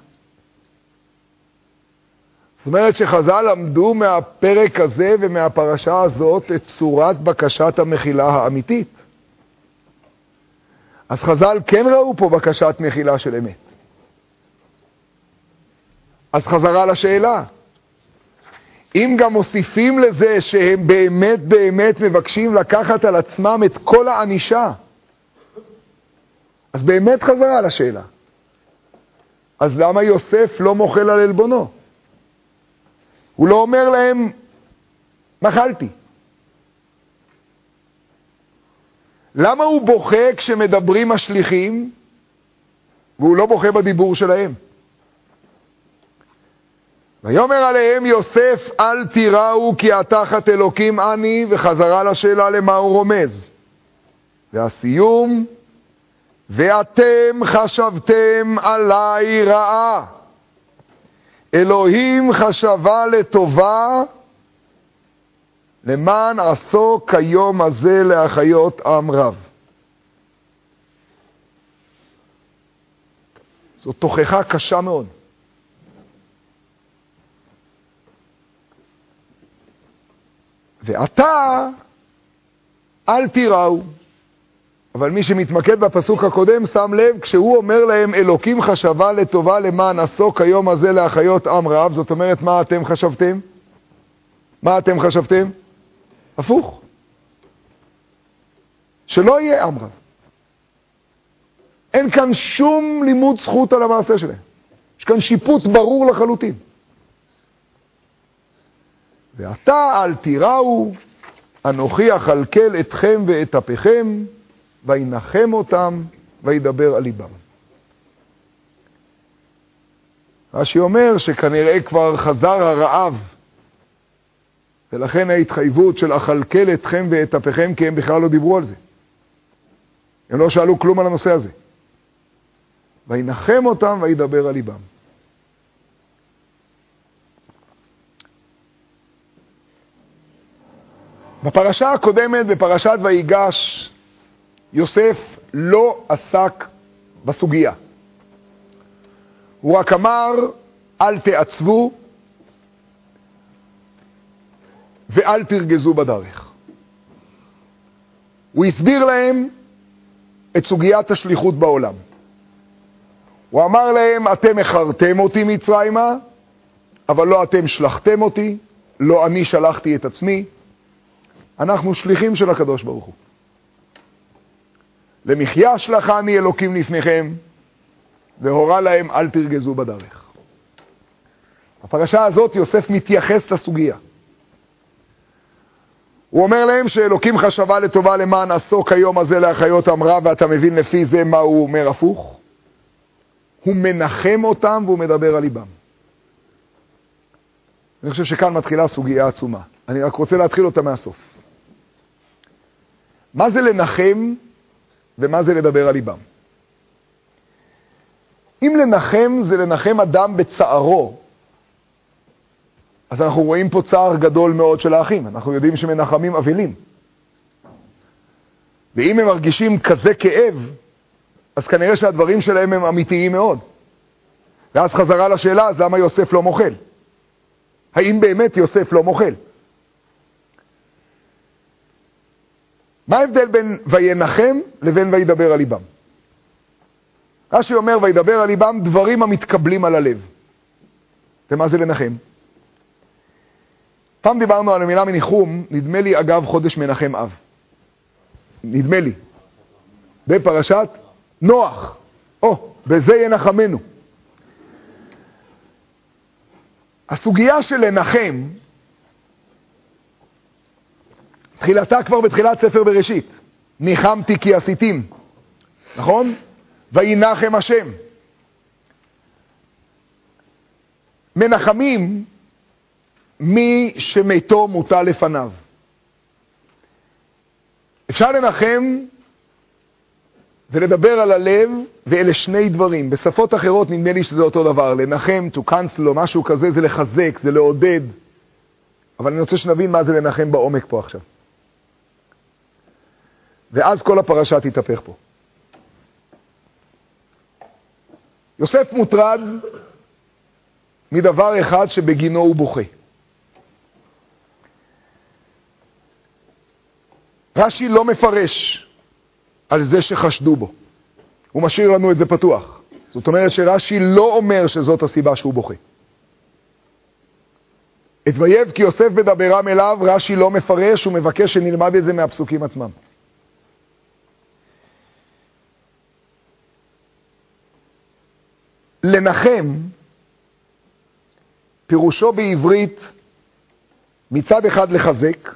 זאת אומרת שחז"ל למדו מהפרק הזה ומהפרשה הזאת את צורת בקשת המחילה האמיתית. אז חז"ל כן ראו פה בקשת מחילה של אמת. אז חזרה לשאלה. אם גם מוסיפים לזה שהם באמת באמת מבקשים לקחת על עצמם את כל הענישה, אז באמת חזרה לשאלה. אז למה יוסף לא מוחל על עלבונו? הוא לא אומר להם, מחלתי. למה הוא בוכה כשמדברים השליחים, והוא לא בוכה בדיבור שלהם? ויאמר עליהם יוסף, אל תיראו כי התחת אלוקים אני, וחזרה לשאלה למה הוא רומז. והסיום, ואתם חשבתם עליי רעה. אלוהים חשבה לטובה, למען עשו כיום הזה להחיות עם רב. זו תוכחה קשה מאוד. ואתה אל תיראו. אבל מי שמתמקד בפסוק הקודם שם לב, כשהוא אומר להם אלוקים חשבה לטובה למען עשו כיום הזה להחיות עם רב, זאת אומרת מה אתם חשבתם? מה אתם חשבתם? הפוך. שלא יהיה עם רב. אין כאן שום לימוד זכות על המעשה שלהם. יש כאן שיפוט ברור לחלוטין. ואתה אל תיראו, אנוכי אכלכל אתכם ואת אפיכם, וינחם אותם, וידבר על ליבם. רש"י אומר שכנראה כבר חזר הרעב, ולכן ההתחייבות של אכלכל אתכם ואת אפיכם, כי הם בכלל לא דיברו על זה. הם לא שאלו כלום על הנושא הזה. וינחם אותם, וידבר על ליבם. בפרשה הקודמת, בפרשת ויגש, יוסף לא עסק בסוגיה. הוא רק אמר, אל תעצבו ואל תרגזו בדרך. הוא הסביר להם את סוגיית השליחות בעולם. הוא אמר להם, אתם הכרתם אותי מצרימה, אבל לא אתם שלחתם אותי, לא אני שלחתי את עצמי. אנחנו שליחים של הקדוש ברוך הוא. למחיה שלחני אלוקים לפניכם, והורה להם אל תרגזו בדרך. בפרשה הזאת יוסף מתייחס לסוגיה. הוא אומר להם שאלוקים חשבה לטובה למען עסוק היום הזה להחיות אמרה, ואתה מבין לפי זה מה הוא אומר הפוך. הוא מנחם אותם והוא מדבר על ליבם. אני חושב שכאן מתחילה סוגיה עצומה. אני רק רוצה להתחיל אותה מהסוף. מה זה לנחם ומה זה לדבר על ליבם? אם לנחם זה לנחם אדם בצערו, אז אנחנו רואים פה צער גדול מאוד של האחים. אנחנו יודעים שמנחמים אבלים. ואם הם מרגישים כזה כאב, אז כנראה שהדברים שלהם הם אמיתיים מאוד. ואז חזרה לשאלה, אז למה יוסף לא מוחל? האם באמת יוסף לא מוחל? מה ההבדל בין וינחם לבין וידבר על ליבם? רש"י אומר, וידבר על ליבם דברים המתקבלים על הלב. ומה זה לנחם? פעם דיברנו על המילה מניחום, נדמה לי אגב חודש מנחם אב. נדמה לי. בפרשת נוח. בזה ינחמנו. הסוגיה של לנחם, תחילתה כבר בתחילת ספר בראשית. ניחמתי כי עשיתים. נכון? וינחם השם. מנחמים מי שמיתו מוטל לפניו. אפשר לנחם ולדבר על הלב, ואלה שני דברים. בשפות אחרות נדמה לי שזה אותו דבר. לנחם, to cancel או משהו כזה, זה לחזק, זה לעודד. אבל אני רוצה שנבין מה זה לנחם בעומק פה עכשיו. ואז כל הפרשה תתהפך פה. יוסף מוטרד מדבר אחד שבגינו הוא בוכה. רש"י לא מפרש על זה שחשדו בו. הוא משאיר לנו את זה פתוח. זאת אומרת שרש"י לא אומר שזאת הסיבה שהוא בוכה. את ויבך כי יוסף בדברם אליו, רש"י לא מפרש, הוא מבקש שנלמד את זה מהפסוקים עצמם. לנחם, פירושו בעברית מצד אחד לחזק,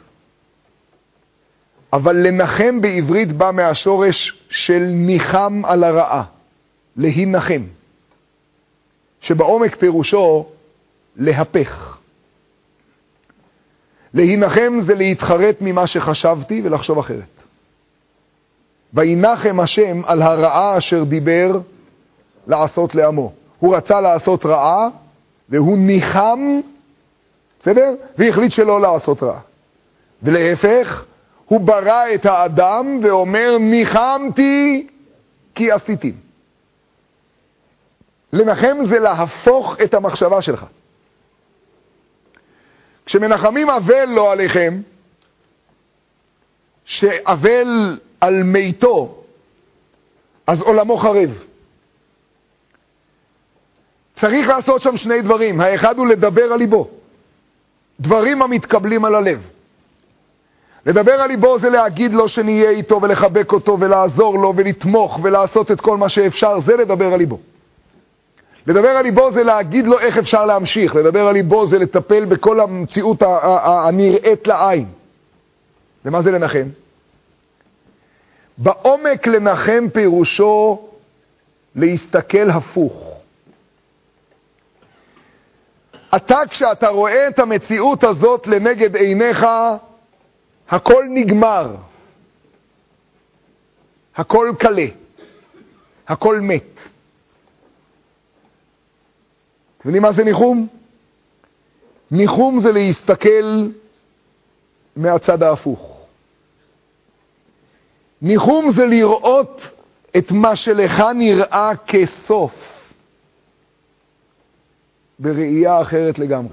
אבל לנחם בעברית בא מהשורש של ניחם על הרעה, להינחם, שבעומק פירושו להפך. להינחם זה להתחרט ממה שחשבתי ולחשוב אחרת. וינחם השם על הרעה אשר דיבר לעשות לעמו. הוא רצה לעשות רעה, והוא ניחם, בסדר? והחליט שלא לעשות רעה. ולהפך, הוא ברא את האדם ואומר, ניחמתי כי עשיתי. לנחם זה להפוך את המחשבה שלך. כשמנחמים אבל לא עליכם, שאבל על מיתו, אז עולמו חרב. צריך לעשות שם שני דברים. האחד הוא לדבר על ליבו. דברים המתקבלים על הלב. לדבר על ליבו זה להגיד לו שנהיה איתו ולחבק אותו ולעזור לו ולתמוך ולעשות את כל מה שאפשר. זה לדבר על ליבו. לדבר על ליבו זה להגיד לו איך אפשר להמשיך. לדבר על ליבו זה לטפל בכל המציאות הנראית לעין. ומה זה לנחם? בעומק לנחם פירושו להסתכל הפוך. אתה כשאתה רואה את המציאות הזאת לנגד עיניך, הכל נגמר. הכל קלה. הכל מת. אתם יודעים מה זה ניחום? ניחום זה להסתכל מהצד ההפוך. ניחום זה לראות את מה שלך נראה כסוף, בראייה אחרת לגמרי.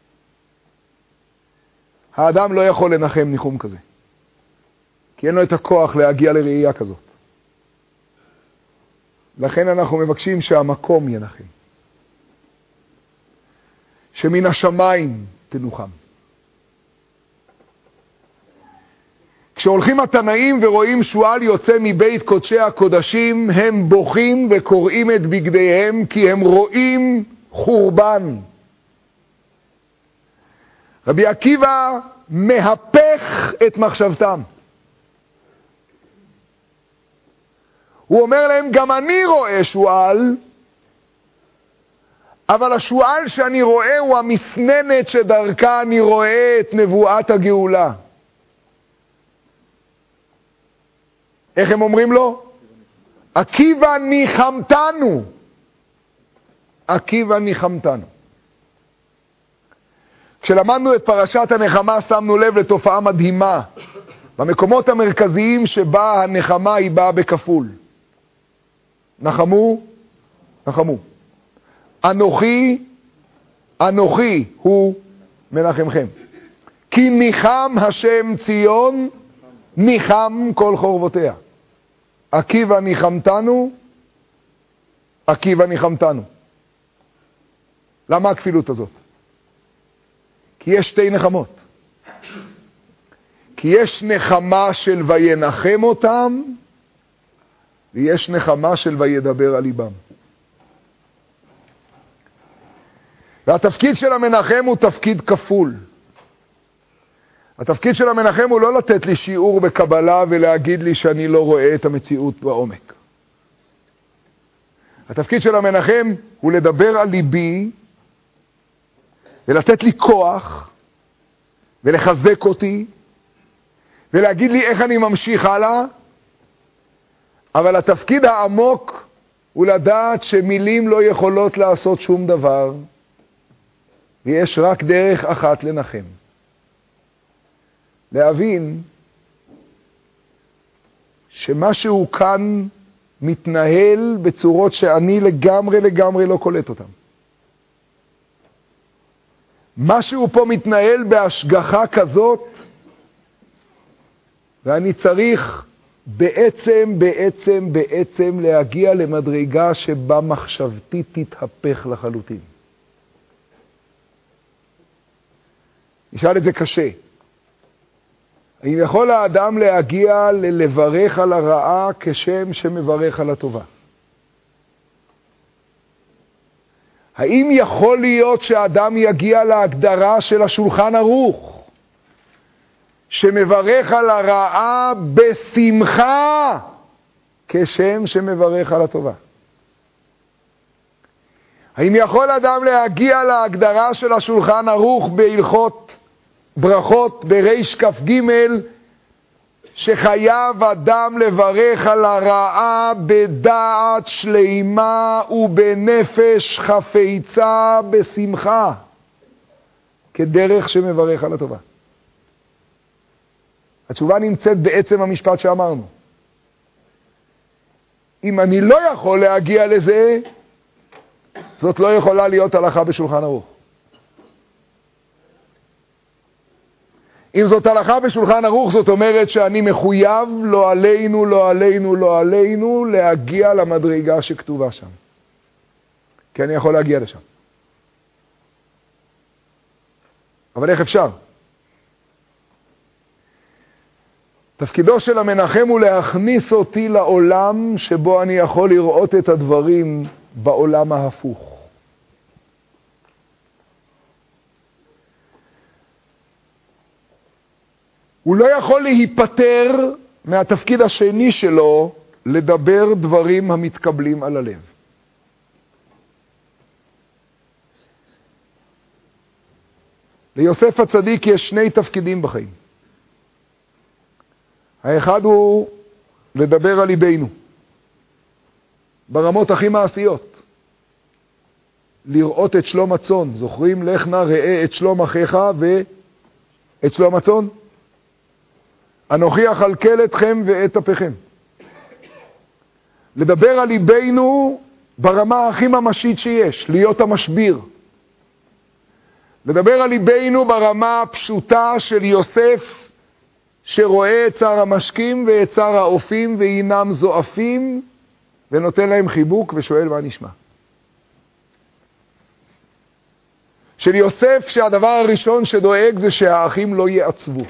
האדם לא יכול לנחם ניחום כזה, כי אין לו את הכוח להגיע לראייה כזאת. לכן אנחנו מבקשים שהמקום ינחם, שמן השמיים תנוחם. כשהולכים התנאים ורואים שועל יוצא מבית קודשי הקודשים, הם בוכים וקוראים את בגדיהם, כי הם רואים חורבן. רבי עקיבא מהפך את מחשבתם. הוא אומר להם, גם אני רואה שועל, אבל השועל שאני רואה הוא המסננת שדרכה אני רואה את נבואת הגאולה. איך הם אומרים לו? עקיבא ניחמתנו. עקיבא ניחמתנו. כשלמדנו את פרשת הנחמה שמנו לב לתופעה מדהימה. במקומות המרכזיים שבה הנחמה היא באה בכפול. נחמו, נחמו. אנוכי, אנוכי הוא מנחמכם. כי ניחם השם ציון, ניחם כל חורבותיה. עקיבא ניחמתנו, עקיבא ניחמתנו. למה הכפילות הזאת? כי יש שתי נחמות. כי יש נחמה של וינחם אותם, ויש נחמה של וידבר על ליבם. והתפקיד של המנחם הוא תפקיד כפול. התפקיד של המנחם הוא לא לתת לי שיעור בקבלה ולהגיד לי שאני לא רואה את המציאות בעומק. התפקיד של המנחם הוא לדבר על ליבי ולתת לי כוח ולחזק אותי ולהגיד לי איך אני ממשיך הלאה. אבל התפקיד העמוק הוא לדעת שמילים לא יכולות לעשות שום דבר, ויש רק דרך אחת לנחם. להבין שמשהו כאן מתנהל בצורות שאני לגמרי לא קולט אותם. משהו פה מתנהל בהשגחה כזאת, ואני צריך בעצם להגיע למדרגה שבה מחשבתי תתהפך לחלוטין. נשאל את זה קשה. האם יכול האדם להגיע לברך על הרעה כשם שמברך על הטובה? האם יכול להיות שאדם יגיע להגדרה של השולחן ערוך, שמברך על הרעה בשמחה כשם שמברך על הטובה? האם יכול אדם להגיע להגדרה של השולחן ערוך בהלכות ברכות בריש כף ג' שחייב אדם לברך על הרעה בדעת שלימה ובנפש חפצה בשמחה כדרך שמברך על הטובה? התשובה נמצאת בעצם המשפט שאמרנו. אם אני לא יכול להגיע לזה, זאת לא יכולה להיות הלכה בשולחן ערוך. אם זאת הלכה בשולחן ערוך, זאת אומרת שאני מחויב לא עלינו להגיע למדרגה שכתובה שם. כי אני יכול להגיע לשם. אבל איך אפשר? תפקידו של המנחם הוא להכניס אותי לעולם שבו אני יכול לראות את הדברים בעולם ההפוך. הוא לא יכול להיפטר מהתפקיד השני שלו לדבר דברים המתקבלים על הלב. ליוסף הצדיק יש שני תפקידים בחיים. האחד הוא לדבר על ליבנו, ברמות הכי מעשיות. לראות את שלום הצאן. זוכרים? לך נא ראה את שלום אחיך ואת שלום הצאן. אנוכי אכלכל אתכם ואת אפיכם. לדבר על ליבנו ברמה הכי ממשית שיש, להיות המשביר. לדבר על ליבנו ברמה הפשוטה של יוסף, שרואה את שר המשקים ואת שר האופים והינם זועפים, ונותן להם חיבוק ושואל מה נשמע. של יוסף שהדבר הראשון שדואג זה שהאחים לא יעצבו.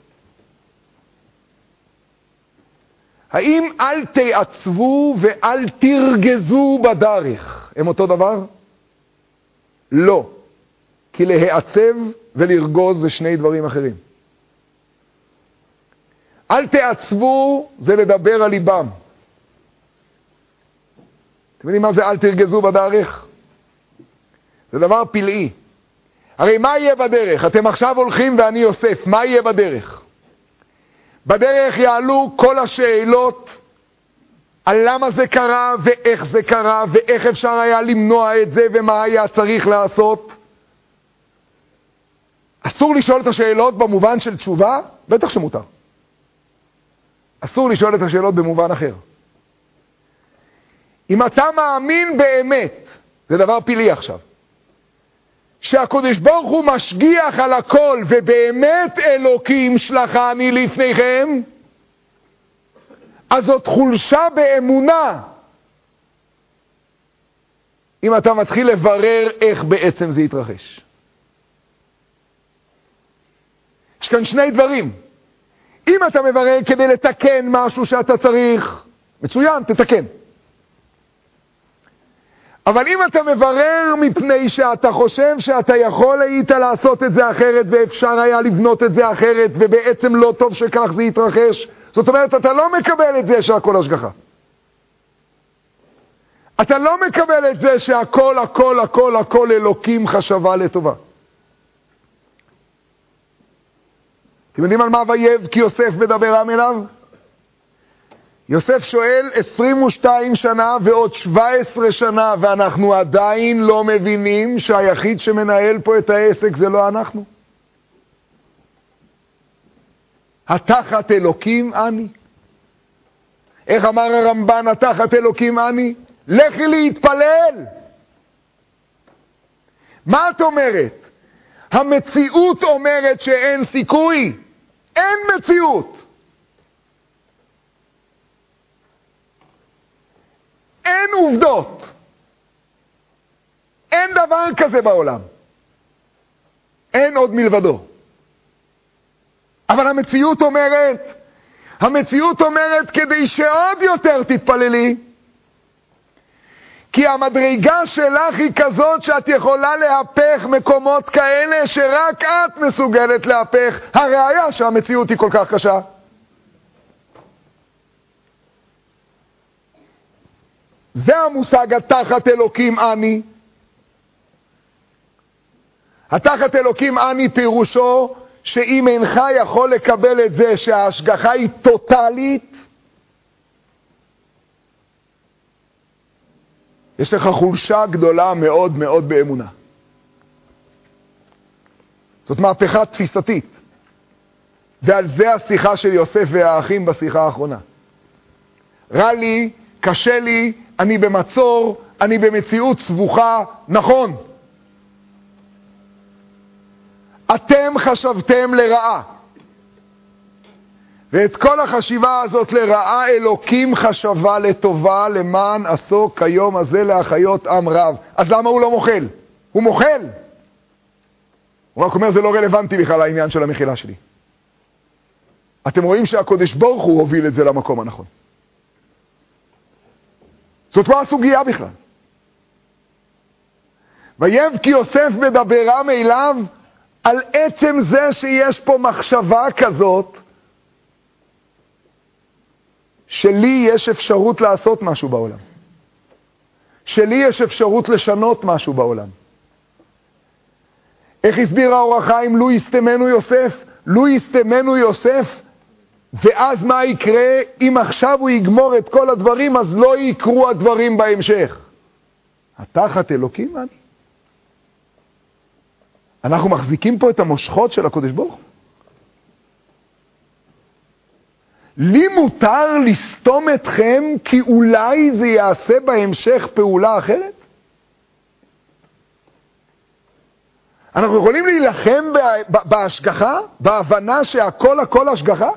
האם אל תעצבו ואל תרגזו בדרך הם אותו דבר? לא. כי להעצב ולרגוז זה שני דברים אחרים. אל תעצבו זה לדבר על ליבם. אתם יודעים מה זה אל תרגזו בדרך? זה דבר פלאי. הרי מה יהיה בדרך? אתם עכשיו הולכים ואני יוסף, מה יהיה בדרך? בדרך יעלו כל השאלות על למה זה קרה ואיך זה קרה ואיך אפשר היה למנוע את זה ומה היה צריך לעשות. אסור לשאול את השאלות במובן של תשובה? בטח שמותר. אסור לשאול את השאלות במובן אחר. אם אתה מאמין באמת, זה דבר פלאי עכשיו, שהקדוש ברוך הוא משגיח על הכל ובאמת אלוקים שלחני לפניכם, אז זאת חולשה באמונה. אם אתה מתחיל לברר איך בעצם זה יתרחש. יש כאן שני דברים. אם אתה מברר כדי לתקן משהו שאתה צריך, מצוין, תתקן. אבל אם אתה מברר מפני שאתה חושב שאתה יכול היית לעשות את זה אחרת ואפשר היה לבנות את זה אחרת ובעצם לא טוב שכך זה יתרחש, זאת אומרת אתה לא מקבל את זה שהכל השגחה. אתה לא מקבל את זה שהכל הכל הכל הכל אלוקים חשבה לטובה. אתם יודעים על מה ויבך יוסף מדבר אליו? יוסף שואל 22 שנה ועוד 17 שנה, ואנחנו עדיין לא מבינים שהיחיד שמנהל פה את העסק זה לא אנחנו. התחת אלוקים אני. איך אמר הרמב"ן התחת אלוקים אני? לכי להתפלל. מה את אומרת? המציאות אומרת שאין סיכוי. אין מציאות. אין עובדות. אין דבר כזה בעולם. אין עוד מלבדו. אבל המציאות אומרת כדי שעוד יותר תתפללי, כי המדרגה שלך היא כזאת שאת יכולה להפך מקומות כאלה שרק את מסוגלת להפך. הראיה שהמציאות היא כל כך קשה. זה המושג התחת אלוקים אני. התחת אלוקים אני פירושו שאם אינך יכול לקבל את זה שההשגחה היא טוטלית, יש לך חולשה גדולה מאוד מאוד באמונה. זאת מהפכה תפיסתית. ועל זה השיחה של יוסף והאחים בשיחה האחרונה. רע לי, קשה לי, אני במצור, אני במציאות סבוכה, נכון. אתם חשבתם לרעה. ואת כל החשיבה הזאת לרעה אלוקים חשבה לטובה למען עסוק היום הזה להחיות עם רב. אז למה הוא לא מוכל? הוא מוכל. הוא רק אומר זה לא רלוונטי בכלל העניין של המחילה שלי. אתם רואים שהקדוש ברוך הוא הוביל את זה למקום הנכון. זאת לא הסוגיה בכלל. ויבך יוסף מדברם אליו על עצם זה שיש פה מחשבה כזאת, שלי יש אפשרות לעשות משהו בעולם. שלי יש אפשרות לשנות משהו בעולם. איך הסביר האור החיים? לו יסתמנו יוסף, לו יסתמנו יוסף, ואז מה יקרה? אם עכשיו הוא יגמור את כל הדברים, אז לא יקרו הדברים בהמשך. התחת אלוקים אני. אנחנו מחזיקים פה את המושכות של הקדוש ברוך הוא. לי מותר לסתום אתכם כי אולי זה יעשה בהמשך פעולה אחרת? אנחנו יכולים להילחם בהשגחה, בהבנה שהכל הכל השגחה?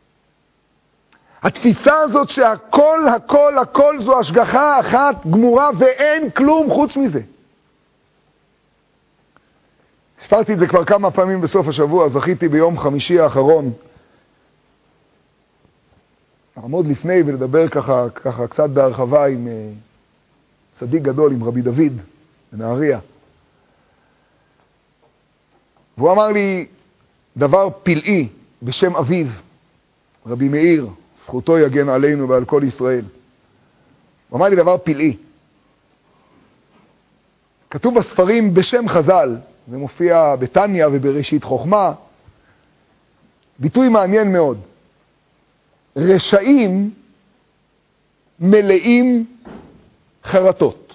התפיסה הזאת שהכל הכל הכל זו השגחה אחת גמורה ואין כלום חוץ מזה. הספרתי את זה כבר כמה פעמים בסוף השבוע, זכיתי ביום חמישי האחרון לעמוד לפני ולדבר ככה קצת בהרחבה עם צדיק גדול, עם רבי דוד בנהריה. והוא אמר לי דבר פלאי בשם אביו, רבי מאיר, זכותו יגן עלינו ועל כל ישראל. הוא אמר לי דבר פלאי. כתוב בספרים בשם חז"ל, זה מופיע בתניה ובראשית חוכמה, ביטוי מעניין מאוד. רשעים מלאים חרטות.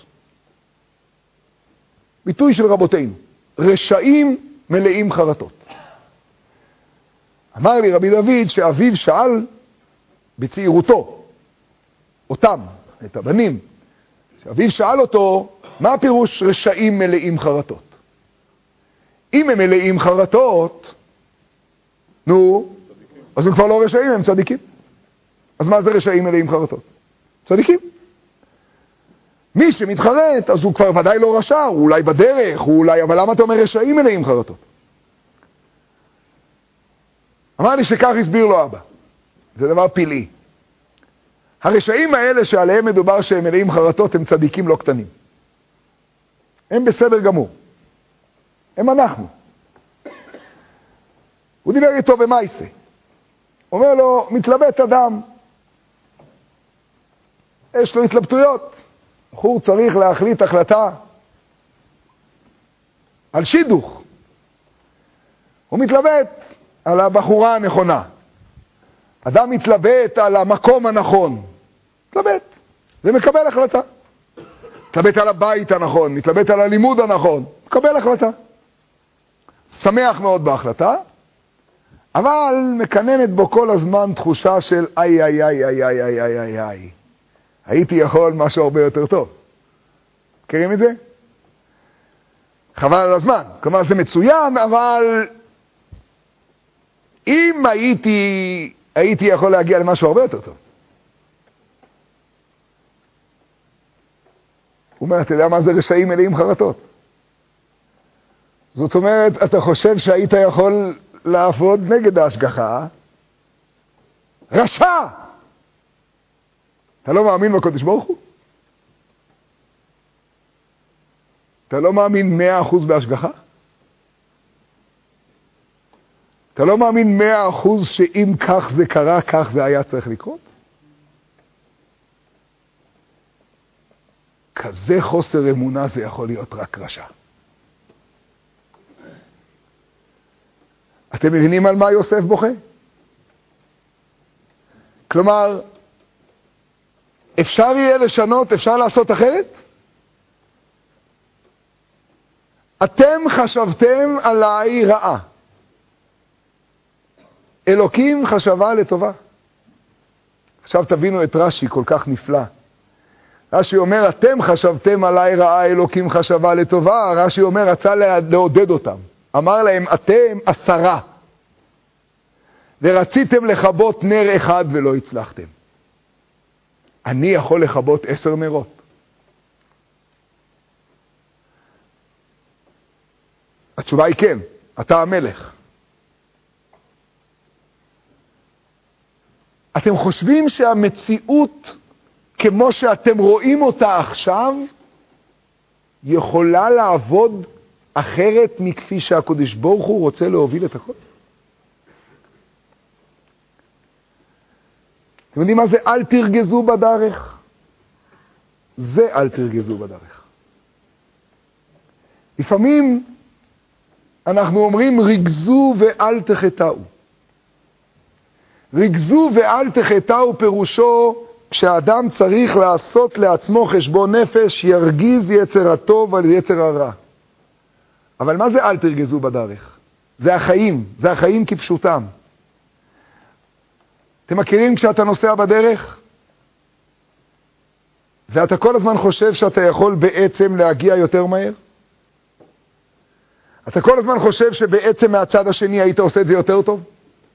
ביטוי של רבותינו. רשעים מלאים חרטות. אמר לי רבי דוד שאביו שאל בצעירותו, אותם, את הבנים, שאביו שאל אותו, מה הפירוש רשעים מלאים חרטות? אם הם מלאים חרטות, אז הם כבר לא רשעים, הם צדיקים. אז מה זה רשעים מלאים חרטות? צדיקים. מי שמתחרט, אז הוא כבר ודאי לא רשע, הוא אולי בדרך, אבל למה אתה אומר רשעים מלאים חרטות? אמר לי שכך הסביר לו אבא. זה דבר פלאי. הרשעים האלה שעליהם מדובר שהם מלאים חרטות, הם צדיקים לא קטנים. הם בסדר גמור. הם אנחנו. הוא דיבר איתו במייסה. אומר לו, מתלבט אדם. יש לו התלבטויות. בחור צריך להחליט החלטה על שידוך. הוא מתלבט על הבחורה הנכונה. אדם מתלבט על המקום הנכון. מתלבט. ומקבל החלטה. מתלבט על הבית הנכון, מתלבט על הלימוד הנכון. מקבל החלטה. שמח מאוד בהחלטה, אבל מקננת בו כל הזמן תחושה של איי איי איי איי איי איי איי איי איי. הייתי יכול משהו הרבה יותר טוב. מכירים את זה? חבל על הזמן. כלומר זה מצוין, אבל אם הייתי יכול להגיע למשהו הרבה יותר טוב. הוא אומר, אתה יודע מה זה רשעים מלאים חרטות? זאת אומרת, אתה חושב שהיית יכול לעבוד נגד ההשגחה? רשע! אתה לא מאמין בקודש ברוך הוא? אתה לא מאמין 100% בהשגחה? אתה לא מאמין 100% שאם כך זה קרה, כך זה היה צריך לקרות? כזה חוסר אמונה זה יכול להיות רק רשע. אתם מבינים על מה יוסף בוכה? כלומר, אפשר יהיה לשנות, אפשר לעשות אחרת? אתם חשבתם עליי רעה. אלוקים חשבה לטובה. עכשיו תבינו את רש"י כל כך נפלא. רש"י אומר, אתם חשבתם עליי רעה, אלוקים חשבה לטובה. רש"י אומר, רצה לעודד אותם. אמר להם, אתם 10. ורציתם לכבות נר אחד ולא הצלחתם. אני יכול לכבות 10 נרות. התשובה היא כן, אתה המלך. אתם חושבים שהמציאות, כמו שאתם רואים אותה עכשיו, יכולה לעבוד אחרת מכפי שהקדוש ברוך הוא רוצה להוביל את הכל? אתם יודעים מה זה אל תרגזו בדרך? זה אל תרגזו בדרך. לפעמים אנחנו אומרים רגזו ואל תחטאו. רגזו ואל תחטאו פירושו כשאדם צריך לעשות לעצמו חשבון נפש, ירגיז יצר הטוב על יצר הרע. אבל מה זה אל תרגזו בדרך? זה החיים, זה החיים כפשוטם. אתם מכירים כשאתה נוסע בדרך? ואתה כל הזמן חושב שאתה יכול בעצם להגיע יותר מהר? אתה כל הזמן חושב שבעצם מהצד השני היית עושה את זה יותר טוב?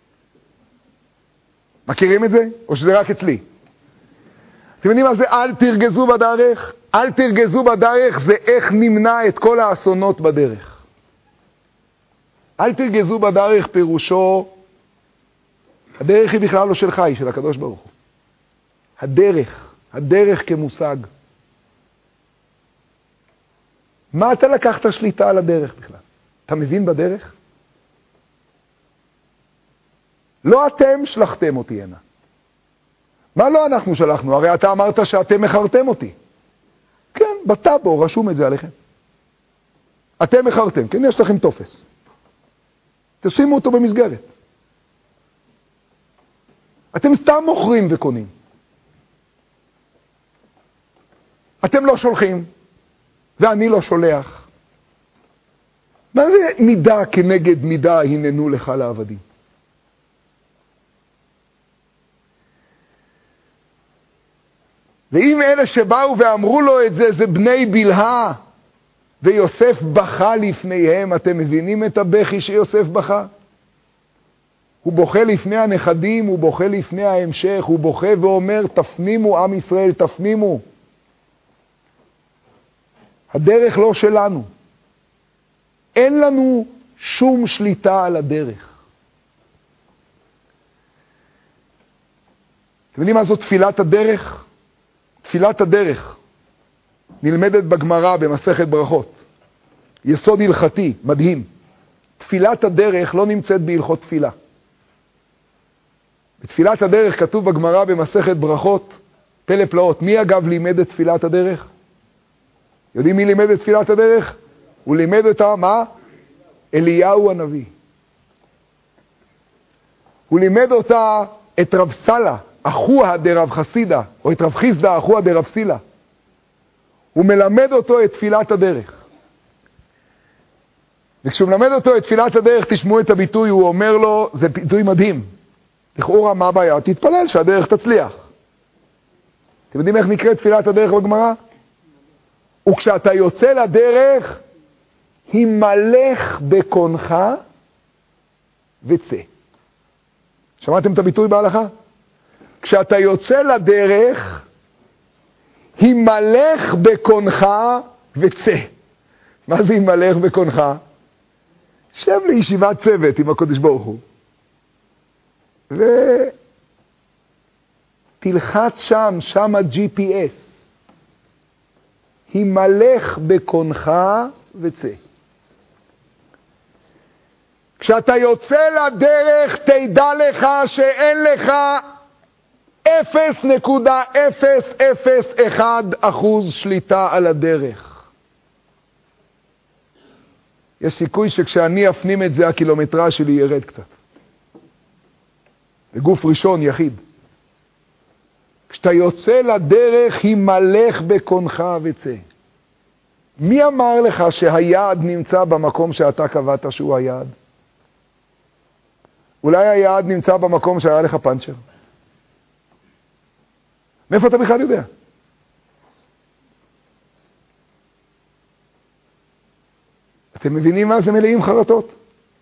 מכירים את זה? או שזה רק אצלי? אתם יודעים מה זה אל תרגזו בדרך? אל תרגזו בדרך זה איך נמנע את כל האסונות בדרך. אל תרגזו בדרך פירושו, הדרך היא בכלל לא שלך, היא של הקדוש ברוך הוא. הדרך כמושג. מה אתה לקחת שליטה על הדרך בכלל? אתה מבין בדרך? לא אתם שלחתם אותי הנה. מה לא אנחנו שלחנו? הרי אתה אמרת שאתם מחרתם אותי. כן, בטאבו רשום את זה עליכם. אתם מחרתם, כן, יש לכם תופס. תשימו אותו במסגרת. אתם סתם מוכרים וקונים. אתם לא שולחים, ואני לא שולח. מה זה מידה כנגד מידה הננו לך לעבדים? ואם אלה שבאו ואמרו לו את זה, זה בני בלהה, ויוסף בכה לפניהם, אתם מבינים את הבכי שיוסף בכה? הוא בוכה לפני הנכדים, הוא בוכה לפני ההמשך, הוא בוכה ואומר, תפנימו עם ישראל, תפנימו. הדרך לא שלנו. אין לנו שום שליטה על הדרך. אתם יודעים מה זו תפילת הדרך? תפילת הדרך נלמדת בגמרא במסכת ברכות. יסוד הלכתי, מדהים. תפילת הדרך לא נמצאת בהלכות תפילה. בתפילת הדרך כתוב בגמרא במסכת ברכות, פלא פלאות. מי אגב לימד את תפילת הדרך? יודעים מי לימד את תפילת הדרך? הוא לימד אותה, מה? אליהו הנביא. הוא לימד אותה את רב סלה, אחוה דרב חסידה, או את רב חיסדה, אחוה דרב סילה. הוא מלמד אותו את תפילת הדרך. וכשהוא מלמד אותו את תפילת הדרך, תשמעו את הביטוי, הוא אומר לו, זה ביטוי מדהים. לכאורה, מה הבעיה? תתפלל שהדרך תצליח. אתם יודעים איך נקראת תפילת הדרך בגמרא? וכשאתה יוצא לדרך, הימלך בקונך וצא. שמעתם את הביטוי בהלכה? כשאתה יוצא לדרך, הימלך בקונך וצא. מה זה הימלך בקונך? שב לישיבת צוות עם הקדוש ברוך הוא. ותלחץ שם ה-GPS. הימלך בקונך וצא. כשאתה יוצא לדרך, תדע לך שאין לך 0.001% שליטה על הדרך. יש סיכוי שכשאני אפנים את זה, הקילומטרה שלי ירד קצת. בגוף ראשון, יחיד. כשאתה יוצא לדרך, הימלך בקונך וצא. מי אמר לך שהיעד נמצא במקום שאתה קבעת שהוא היעד? אולי היעד נמצא במקום שהיה לך פנצ'ר. מאיפה אתה בכלל יודע? אתם מבינים מה זה מלאים חרטות?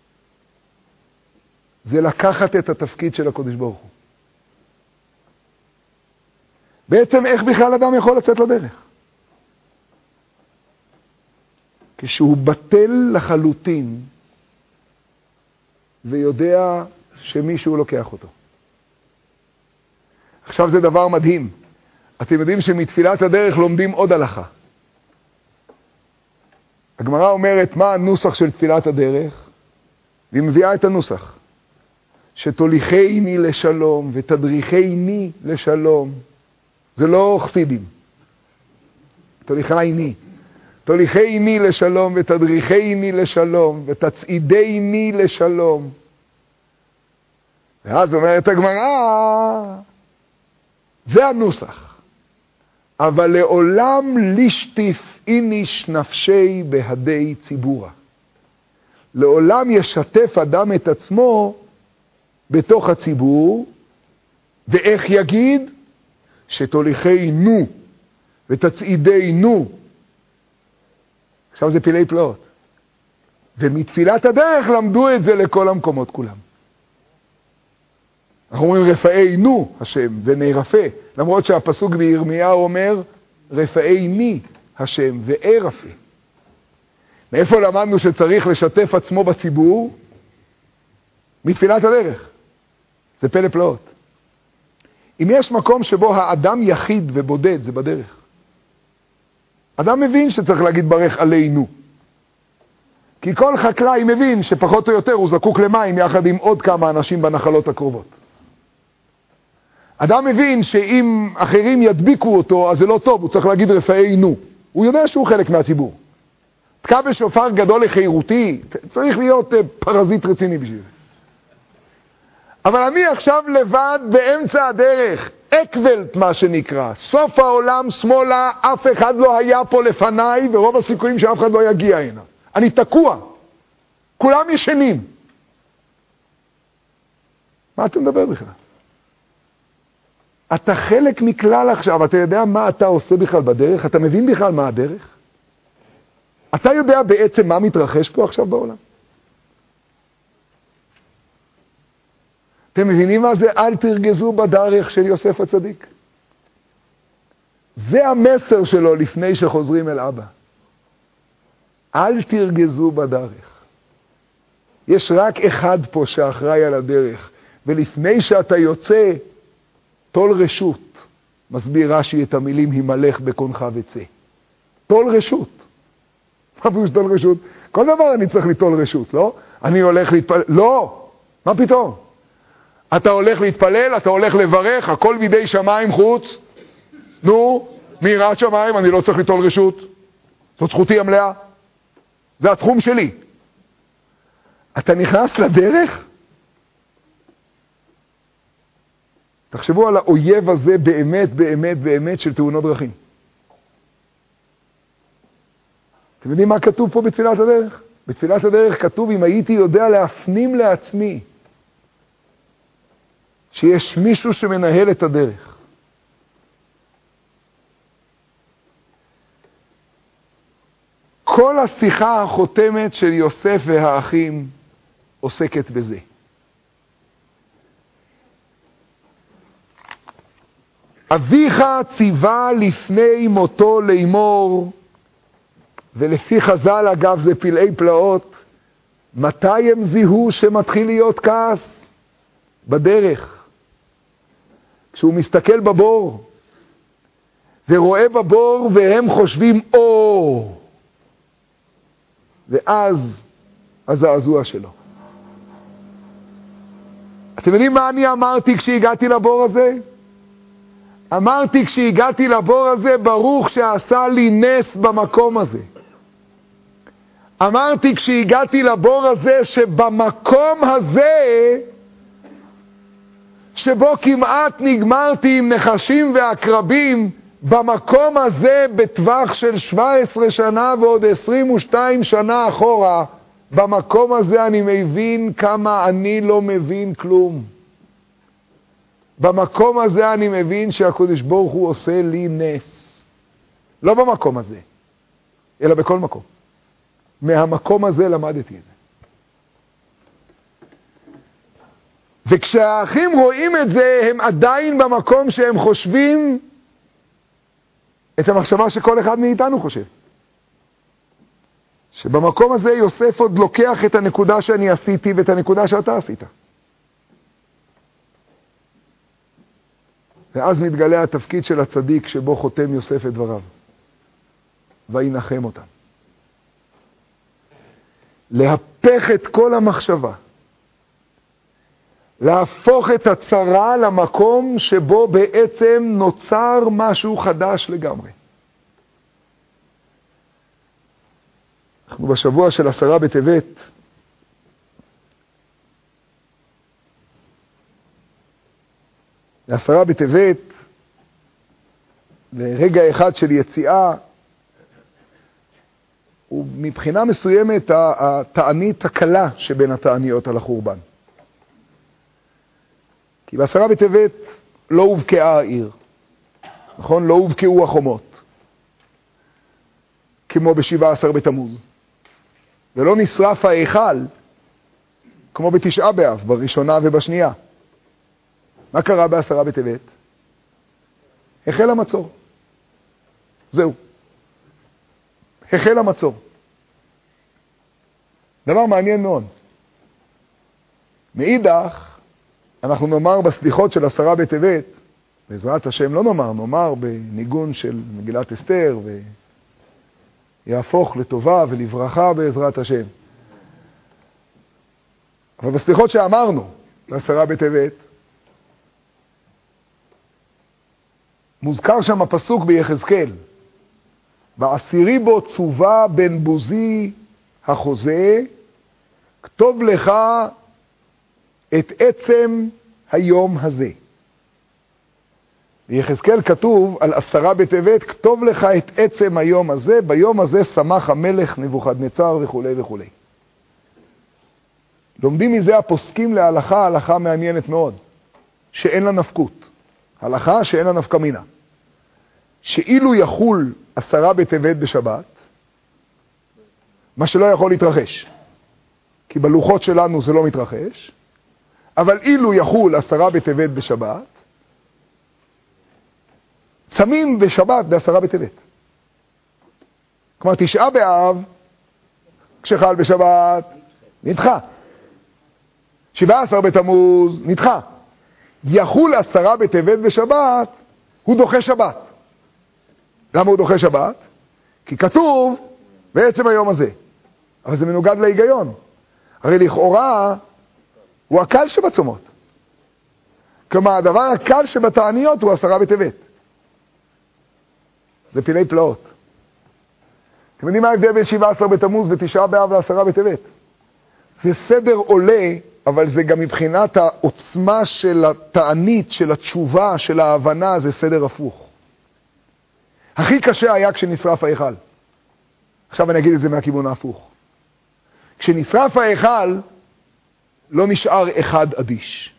זה לקחת את התפקיד של הקדוש ברוך הוא. בעצם איך בכלל אדם יכול לצאת לדרך? כשהוא בטל לחלוטין ויודע שמישהו לוקח אותו. עכשיו זה דבר מדהים. אתם יודעים שמתפילת הדרך לומדים עוד הלכה. הגמרא אומרת מה הנוסח של תפילת הדרך, והיא מביאה את הנוסח. שתוליכני לשלום ותדריכני לשלום. זה לא חסידים. תוליכני. תוליכני לשלום ותדריכני לשלום ותצעידני לשלום. ואז אומרת הגמרא, זה הנוסח. אבל לעולם לישטיף איניש נפשי בהדי ציבורה. לעולם ישתף אדם את עצמו בתוך הציבור, ואיך יגיד? שתוליכנו ותצעידנו. עכשיו זה פילי פלאות. ומתפילת הדרך למדו את זה לכל המקומות כולם. אנחנו אומרים רפאנו השם ונרפא, למרות שהפסוק בירמיהו אומר רפאני השם וארפא. מאיפה למדנו שצריך לשתף עצמו בציבור? מתפילת הדרך. זה פלא פלאות. אם יש מקום שבו האדם יחיד ובודד, זה בדרך. אדם מבין שצריך להגיד ברך עלינו. כי כל חקלאי מבין שפחות או יותר הוא זקוק למים יחד עם עוד כמה אנשים בנחלות הקרובות. אדם מבין שאם אחרים ידביקו אותו, אז זה לא טוב, הוא צריך להגיד רפאנו. הוא יודע שהוא חלק מהציבור. תקע בשופר גדול לחירותי, צריך להיות פרזיט רציני בשביל זה. אבל אני עכשיו לבד באמצע הדרך, אקוולט מה שנקרא, סוף העולם שמאלה, אף אחד לא היה פה לפניי, ורוב הסיכויים שאף אחד לא יגיע הנה. אני תקוע, כולם ישנים. מה אתה מדבר בכלל? אתה חלק מכלל עכשיו, אתה יודע מה אתה עושה בכלל בדרך? אתה מבין בכלל מה הדרך? אתה יודע בעצם מה מתרחש פה עכשיו בעולם? אתם מבינים מה זה? אל תרגזו בדרך של יוסף הצדיק. זה המסר שלו לפני שחוזרים אל אבא. אל תרגזו בדרך. יש רק אחד פה שאחראי על הדרך, ולפני שאתה יוצא, תול רשות. מסביר רש"י את המילים הימלך בקונך וצא. תול רשות. מה פירוש תול רשות? כל דבר אני צריך ליטול רשות, לא? אני הולך להתפלל, לא, מה פתאום? אתה הולך להתפלל, אתה הולך לברך, הכל בידי שמיים חוץ. נו, מיראת שמיים, אני לא צריך ליטול רשות. זאת זכותי המלאה. זה התחום שלי. אתה נכנס לדרך? תחשבו על האויב הזה באמת, באמת, באמת של תאונות דרכים. אתם יודעים מה כתוב פה בתפילת הדרך? בתפילת הדרך כתוב, אם הייתי יודע להפנים לעצמי, שיש מישהו שמנהל את הדרך. כל השיחה החותמת של יוסף והאחים עוסקת בזה. אביך ציווה לפני מותו לאמור, ולפי חז"ל אגב זה פלאי פלאות, מתי הם זיהו שמתחיל להיות כעס? בדרך. כשהוא מסתכל בבור, ורואה בבור והם חושבים או, ואז הזעזוע שלו. אתם יודעים מה אני אמרתי כשהגעתי לבור הזה? אמרתי כשהגעתי לבור הזה, ברוך שעשה לי נס במקום הזה. אמרתי כשהגעתי לבור הזה, שבמקום הזה, שבו כמעט נגמרתי עם נחשים ועקרבים, במקום הזה בטווח של 17 שנה ועוד 22 שנה אחורה, במקום הזה אני מבין כמה אני לא מבין כלום. במקום הזה אני מבין שהקדוש ברוך הוא עושה לי נס. לא במקום הזה, אלא בכל מקום. מהמקום הזה למדתי את זה. וכשהאחים רואים את זה, הם עדיין במקום שהם חושבים את המחשבה שכל אחד מאיתנו חושב. שבמקום הזה יוסף עוד לוקח את הנקודה שאני עשיתי ואת הנקודה שאתה עשית. ואז מתגלה התפקיד של הצדיק שבו חותם יוסף את דבריו. וינחם אותם. להפך את כל המחשבה. להפוך את הצרה למקום שבו בעצם נוצר משהו חדש לגמרי. אנחנו בשבוע של 10 בטבת. ל10 בטבת, לרגע אחד של יציאה, ומבחינה מסוימת התענית הקלה שבין התעניות על החורבן. כי ב10 בטבת לא הובקעה העיר. נכון? לא הובקעו החומות. כמו ב-17 בתמוז. ולא נשרף ההיכל, כמו בתשעה באב, בראשונה ובשנייה. מה קרה ב10 בטבת? החל המצור. זהו. החל המצור. דבר מעניין מאוד. מאידך, אנחנו נאמר בסליחות של 10 בטבת, בעזרת השם לא נאמר בניגון של מגילת אסתר, ויהפוך לטובה ולברכה בעזרת השם. אבל בסליחות שאמרנו, ב10 בטבת, מוזכר שם הפסוק ביחזקאל, בעשירי בו צובה בן בוזי החוזה, כתוב לך את עצם היום הזה. ביחזקאל כתוב על 10 בטבת, כתוב לך את עצם היום הזה, ביום הזה שמח המלך נבוכדנצר וכו' וכו'. לומדים מזה הפוסקים להלכה, הלכה מעניינת מאוד, שאין לה נפקות. הלכה שאין לה נפקא מינה. שאילו יחול 10 בטבת בשבת, מה שלא יכול להתרחש, כי בלוחות שלנו זה לא מתרחש, אבל אילו יחול 10 בטבת בשבת, צמים בשבת ב10 בטבת. כלומר, 9 באב, כשחל בשבת, נדחה. 17 בתמוז, נדחה. יחול 10 בטבת בשבת, הוא דוחה שבת. למה הוא דוחה שבת? כי כתוב בעצם היום הזה. אבל זה מנוגד להיגיון. הרי לכאורה הוא הקל שבצומות. כלומר, הדבר הקל שבתעניות הוא 10 בטבת. זה פילי פלאות. אתם יודעים מה ההבדל בין 17 בתמוז ו9 באב ל10 בטבת? זה סדר עולה, אבל זה גם מבחינת העוצמה של התענית, של התשובה, של ההבנה, זה סדר הפוך. הכי קשה היה כשנשרף ההיכל. עכשיו אני אגיד את זה מהכיוון ההפוך. כשנשרף ההיכל, לא נשאר אחד אדיש.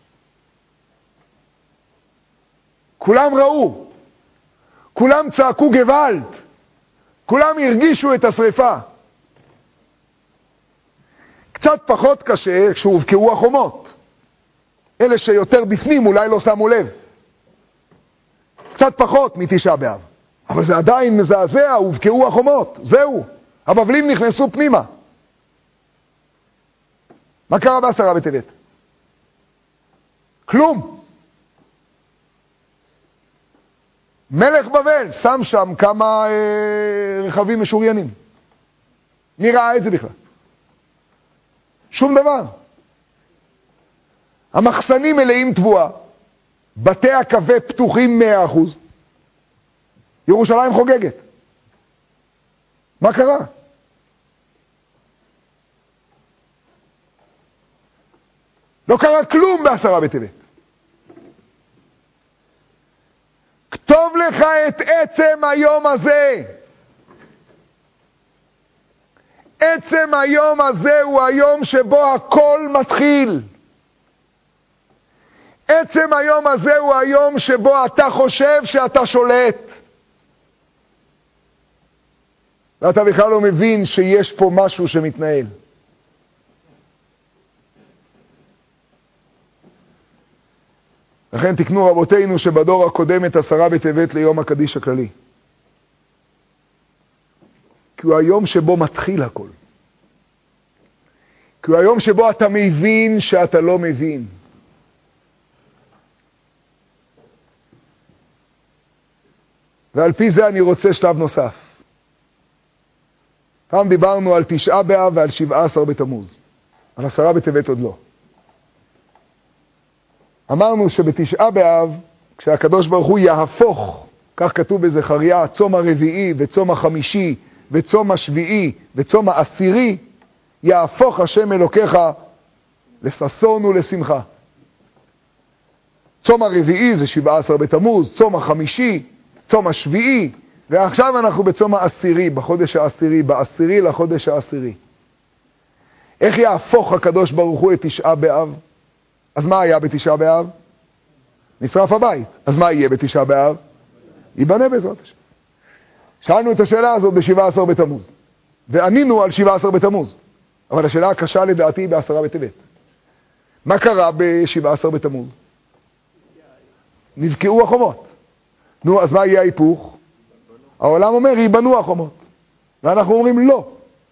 כולם ראו, כולם צעקו גוואלד, כולם הרגישו את השריפה. קצת פחות קשה כשהובקעו החומות. אלה שיותר בפנים אולי לא שמו לב. קצת פחות מתשעה באב. אבל זה עדיין מזעזע, הובקעו החומות. זהו. הבבלים נכנסו פנימה. מה קרה ב10 בטבת? כלום. מלך בבל שם שם כמה רכבים משוריינים. מי ראה את זה בכלל? שום דבר. המחסנים מלאים תבואה, בתי הקפה פתוחים 100%. ירושלים חוגגת. מה קרה? לא קרה כלום ב10 בטבת. כתוב לך את עצם היום הזה. עצם היום הזה הוא היום שבו הכל מתחיל. עצם היום הזה הוא היום שבו אתה חושב שאתה שולט. ואתה בכלל לא מבין שיש פה משהו שמתנהל. לכן תקנו רבותינו שבדור הקודם את 10 בטבת ליום הקדיש הכללי. כי הוא היום שבו מתחיל הכל. כי הוא היום שבו אתה מבין שאתה לא מבין. ועל פי זה אני רוצה שלב נוסף. פעם דיברנו על 9 באב ועל 17 בתמוז. על 10 בטבת עוד לא. אמרנו שבתשעה באב, כשהקדוש ברוך הוא יהפוך, כך כתוב בזכריה, צום הרביעי וצום החמישי וצום השביעי וצום העשירי, יהפוך השם אלוקיך לששון ולשמחה. צום הרביעי זה 17 בתמוז, צום החמישי, צום השביעי, ועכשיו אנחנו בצום העשירי, בחודש העשירי, בעשירי לחודש העשירי. איך יהפוך הקדוש ברוך הוא את 9 באב? אז מה היה בתשעה באב? נשרף הבית. אז מה יהיה בתשעה באב? ייבנה בעזרת השם. שאלנו את השאלה הזאת ב-17 בתמוז. וענינו על 17 בתמוז. אבל השאלה הקשה לדעתי ב10 בטבת. מה קרה ב-17 בתמוז? נבקעו החומות. נו, אז מה יהיה ההיפוך? העולם אומר, ייבנו החומות. ואנחנו אומרים, לא.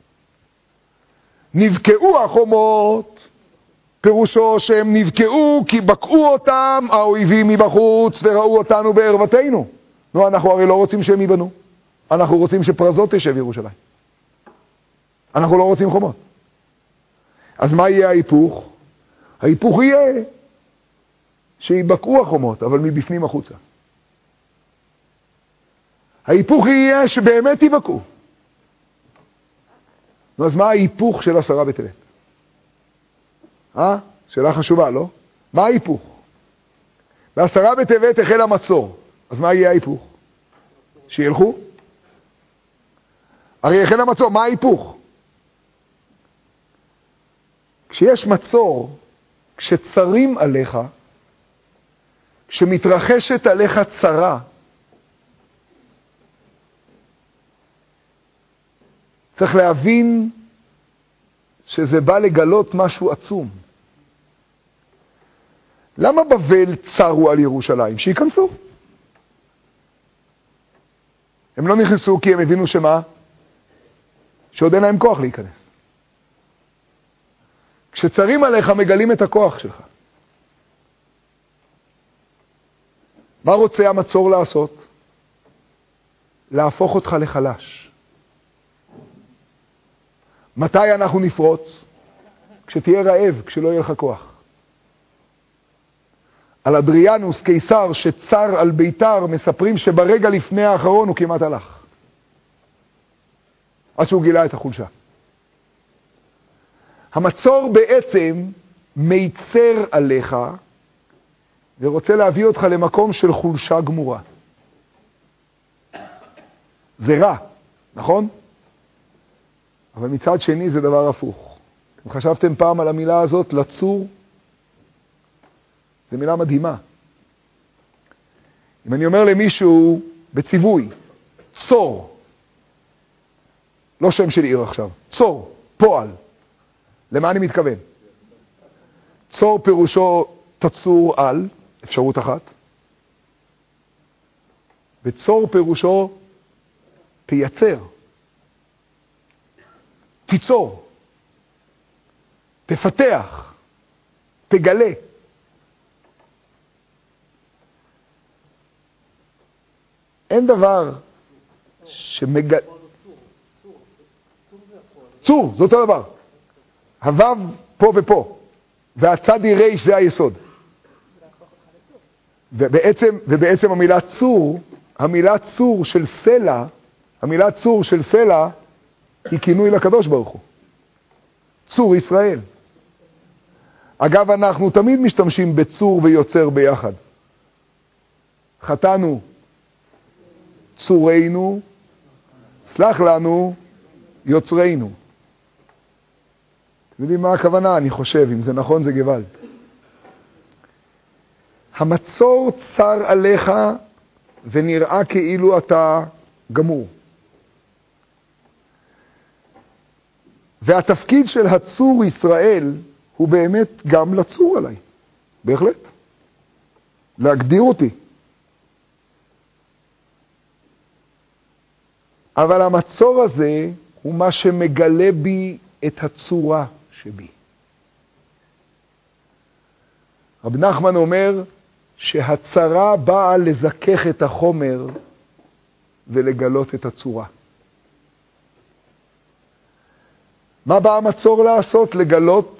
נבקעו החומות, פירושו שהם נבקעו כי בקעו אותם האויבים מבחוץ וראו אותנו בערוותנו. נו, אנחנו הרי לא רוצים שהם ייבנו. אנחנו רוצים שפרזות תשב ירושלים. אנחנו לא רוצים חומות. אז מה יהיה ההיפוך? ההיפוך יהיה שיבקעו החומות, אבל מבפנים החוצה. ההיפוך יהיה שבאמת יבקעו. נו, אז מה ההיפוך של 10 בטבת? שאלה חשובה, לא? מה ההיפוך? ב10 בטבת החל המצור. אז מה יהיה ההיפוך? שילכו? הרי החל המצור, מה ההיפוך? כשיש מצור, כשצרים עליך, כשמתרחשת עליך צרה, צריך להבין שזה בא לגלות משהו עצום. למה בבל צרו על ירושלים? שיכנסו. הם לא נכנסו כי הם הבינו שמה? שעוד אין להם כוח להיכנס. כשצרים עליך מגלים את הכוח שלך. מה רוצה המצור לעשות? להפוך אותך לחלש. מתי אנחנו נפרוץ? כשתהיה רעב, כשלא יהיה לך כוח. על אדריאנוס, קיסר שצר על ביתר, מספרים שברגע לפני האחרון הוא כמעט הלך. עד שהוא גילה את החולשה. המצור בעצם מייצר עליך, ורוצה להביא אותך למקום של חולשה גמורה. זה רע, נכון? אבל מצד שני זה דבר הפוך. אתם חשבתם פעם על המילה הזאת, לצור? זו מילה מדהימה. אם אני אומר למישהו בציווי, צור, לא שם של עיר עכשיו, צור, פועל, למה אני מתכוון? צור פירושו תצור על, אפשרות אחת, וצור פירושו תייצר, תיצור, תפתח, תגלה. אין דבר שמגלה... צור, זה אותו דבר. הוו פה ופה, והצד ירש זה היסוד. ובעצם המילה צור של סלע, המילה צור של סלע היא כינוי לקדוש ברוך הוא. צור ישראל. אגב, אנחנו תמיד משתמשים בצור ויוצר ביחד. חטאנו, צורנו, סלח לנו, יוצרנו. אתם יודעים מה הכוונה? אני חושב, אם זה נכון זה גוואלד. המצור צר עליך ונראה כאילו אתה גמור. והתפקיד של הצור ישראל הוא באמת גם לצור עליי. בהחלט. להגדיר אותי. אבל המצור הזה הוא מה שמגלה בי את הצורה שבי. רב נחמן אומר שהצרה באה לזכך את החומר ולגלות את הצורה. מה בא המצור לעשות? לגלות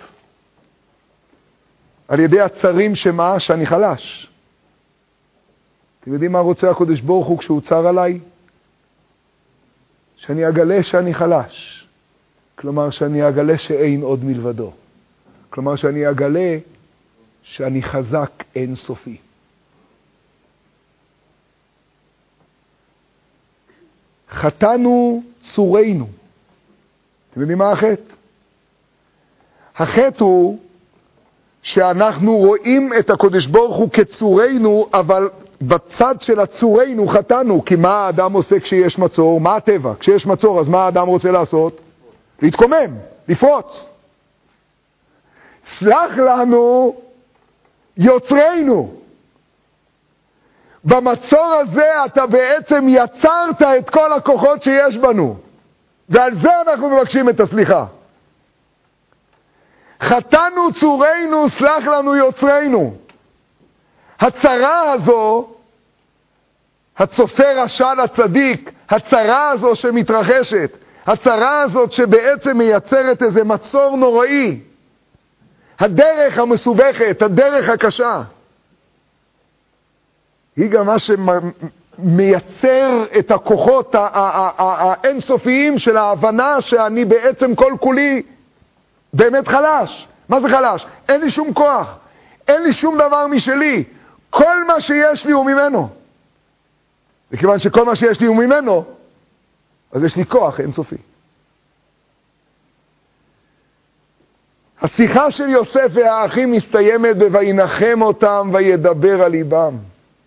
על ידי הצרים שמה? שאני חלש. אתם יודעים מה רוצה הקדוש ברוך הוא כשהוא צר עליי? שאני אגלה שאני חלש. כלומר שאני אגלה שאין עוד מלבדו. כלומר שאני אגלה שאני חזק אין סופי. חטאנו צורנו. אתם יודעים מה החטא? החטא הוא שאנחנו רואים את הקדוש ברוך הוא כצורנו, אבל בצד של הצורנו חטאנו. כי מה האדם עושה כשיש מצור? מה הטבע? כשיש מצור, אז מה האדם רוצה לעשות? להתקומם, לפרוץ. סלח לנו יוצרנו. במצור הזה אתה בעצם יצרת את כל הכוחות שיש בנו, ועל זה אנחנו מבקשים את הסליחה. חטאנו צורנו, סלח לנו יוצרנו. הצרה הזו, הצופה רשע לצדיק, הצרה הזו שמתרחשת, הצרה הזאת שבעצם מייצרת איזה מצור נוראי, הדרך המסובכת, הדרך הקשה, היא גם מה שמייצר את הכוחות האינסופיים של ההבנה שאני בעצם כל כולי באמת חלש. מה זה חלש? אין לי שום כוח, אין לי שום דבר משלי, כל מה שיש לי הוא ממנו. וכיוון שכל מה שיש לי הוא ממנו, אז יש לי כוח אינסופי. השיחה של יוסף והאחים מסתיימת ב"וינחם אותם וידבר על ליבם".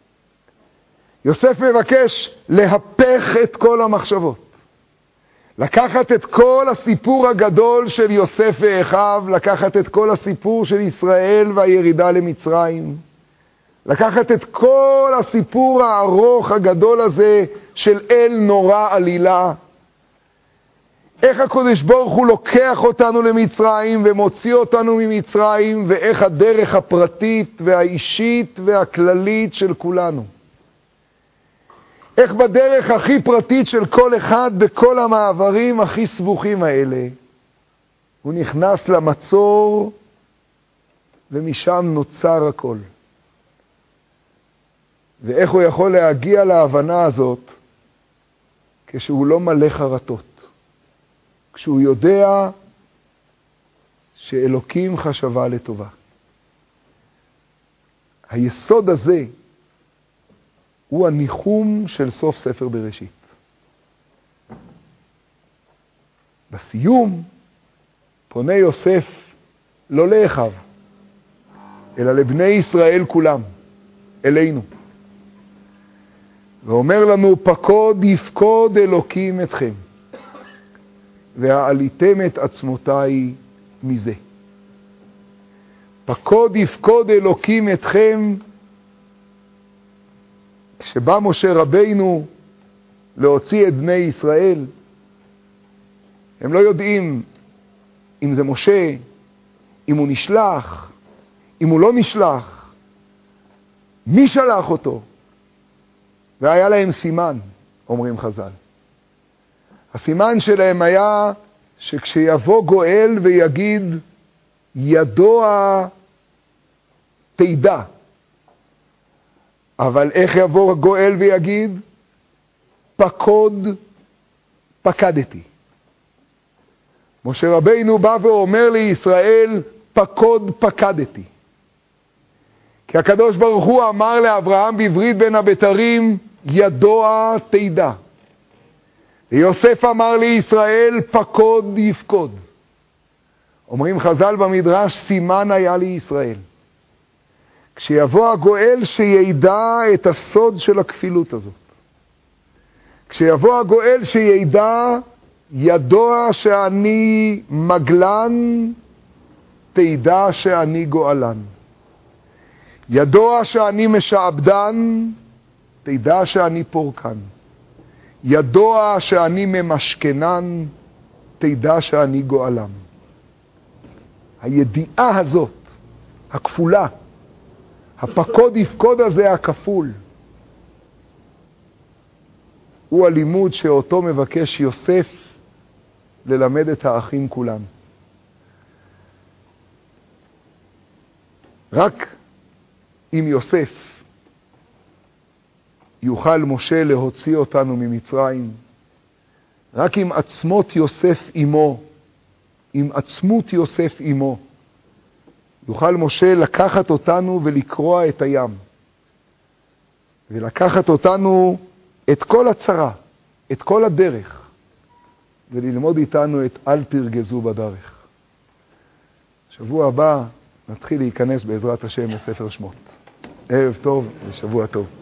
יוסף מבקש להפך את כל המחשבות. לקחת את כל הסיפור הגדול של יוסף ואחיו, לקחת את כל הסיפור של ישראל והירידה למצרים, לקחת את כל הסיפור הארוך הגדול הזה של אל נורא עלילה, איך הקדוש ברוך הוא לוקח אותנו למצרים ומוציא אותנו ממצרים, ואיך הדרך הפרטית והאישית והכללית של כולנו, איך בדרך הכי פרטית של כל אחד בכל המעברים הכי סבוכים האלה הוא נכנס למצור ומשם נוצר הכל. ואיך הוא יכול להגיע להבנה הזאת כשהוא לא מלא חרטות, כשהוא יודע שאלוקים חשבה לטובה. היסוד הזה הוא הניחום של סוף ספר בראשית. בסיום פונה יוסף לא לאחיו, אלא לבני ישראל כולם, אלינו. ואומר לנו, פקוד יפקוד אלוקים אתכם, והעליתם את עצמותיי מזה. פקוד יפקוד אלוקים אתכם. כשבא משה רבינו להוציא את בני ישראל, הם לא יודעים אם זה משה, אם הוא נשלח, אם הוא לא נשלח, מי שלח אותו. והיה להם סימן, אומרים חז"ל. הסימן שלהם היה שכשיבוא גואל ויגיד ידוע תדע. אבל איך יבוא גואל ויגיד פקוד פקדתי. משה רבינו בא ואומר לישראל פקוד פקדתי. כי הקדוש ברוך הוא אמר לאברהם בברית בין הבתרים ידוע תדע. ויוסף אמר לישראל פקוד יפקוד. אומרים חז"ל במדרש סימן היה לישראל. כשיבוא הגואל שידע את הסוד של הכפילות הזאת. כשיבוא הגואל שידע ידוע שאני מגלן, תדע שאני גואלן. ידוע שאני משעבדן, תדע שאני פורקן. ידוע שאני ממשכנן, תדע שאני גואלם. הידיעה הזאת, הכפולה, הפקוד יפקוד הזה הכפול, הוא הלימוד שאותו מבקש יוסף ללמד את האחים כולם. רק אם יוסף יוכל משה להוציא אותנו ממצרים, רק אם עצמות יוסף עמו, אם עצמות יוסף עמו, יוכל משה לקחת אותנו ולקרוע את הים, ולקחת אותנו את כל הצרה, את כל הדרך, וללמוד איתנו את אל תרגזו בדרך. שבוע הבא נתחיל להיכנס בעזרת השם לספר שמות. ערב טוב ושבוע טוב.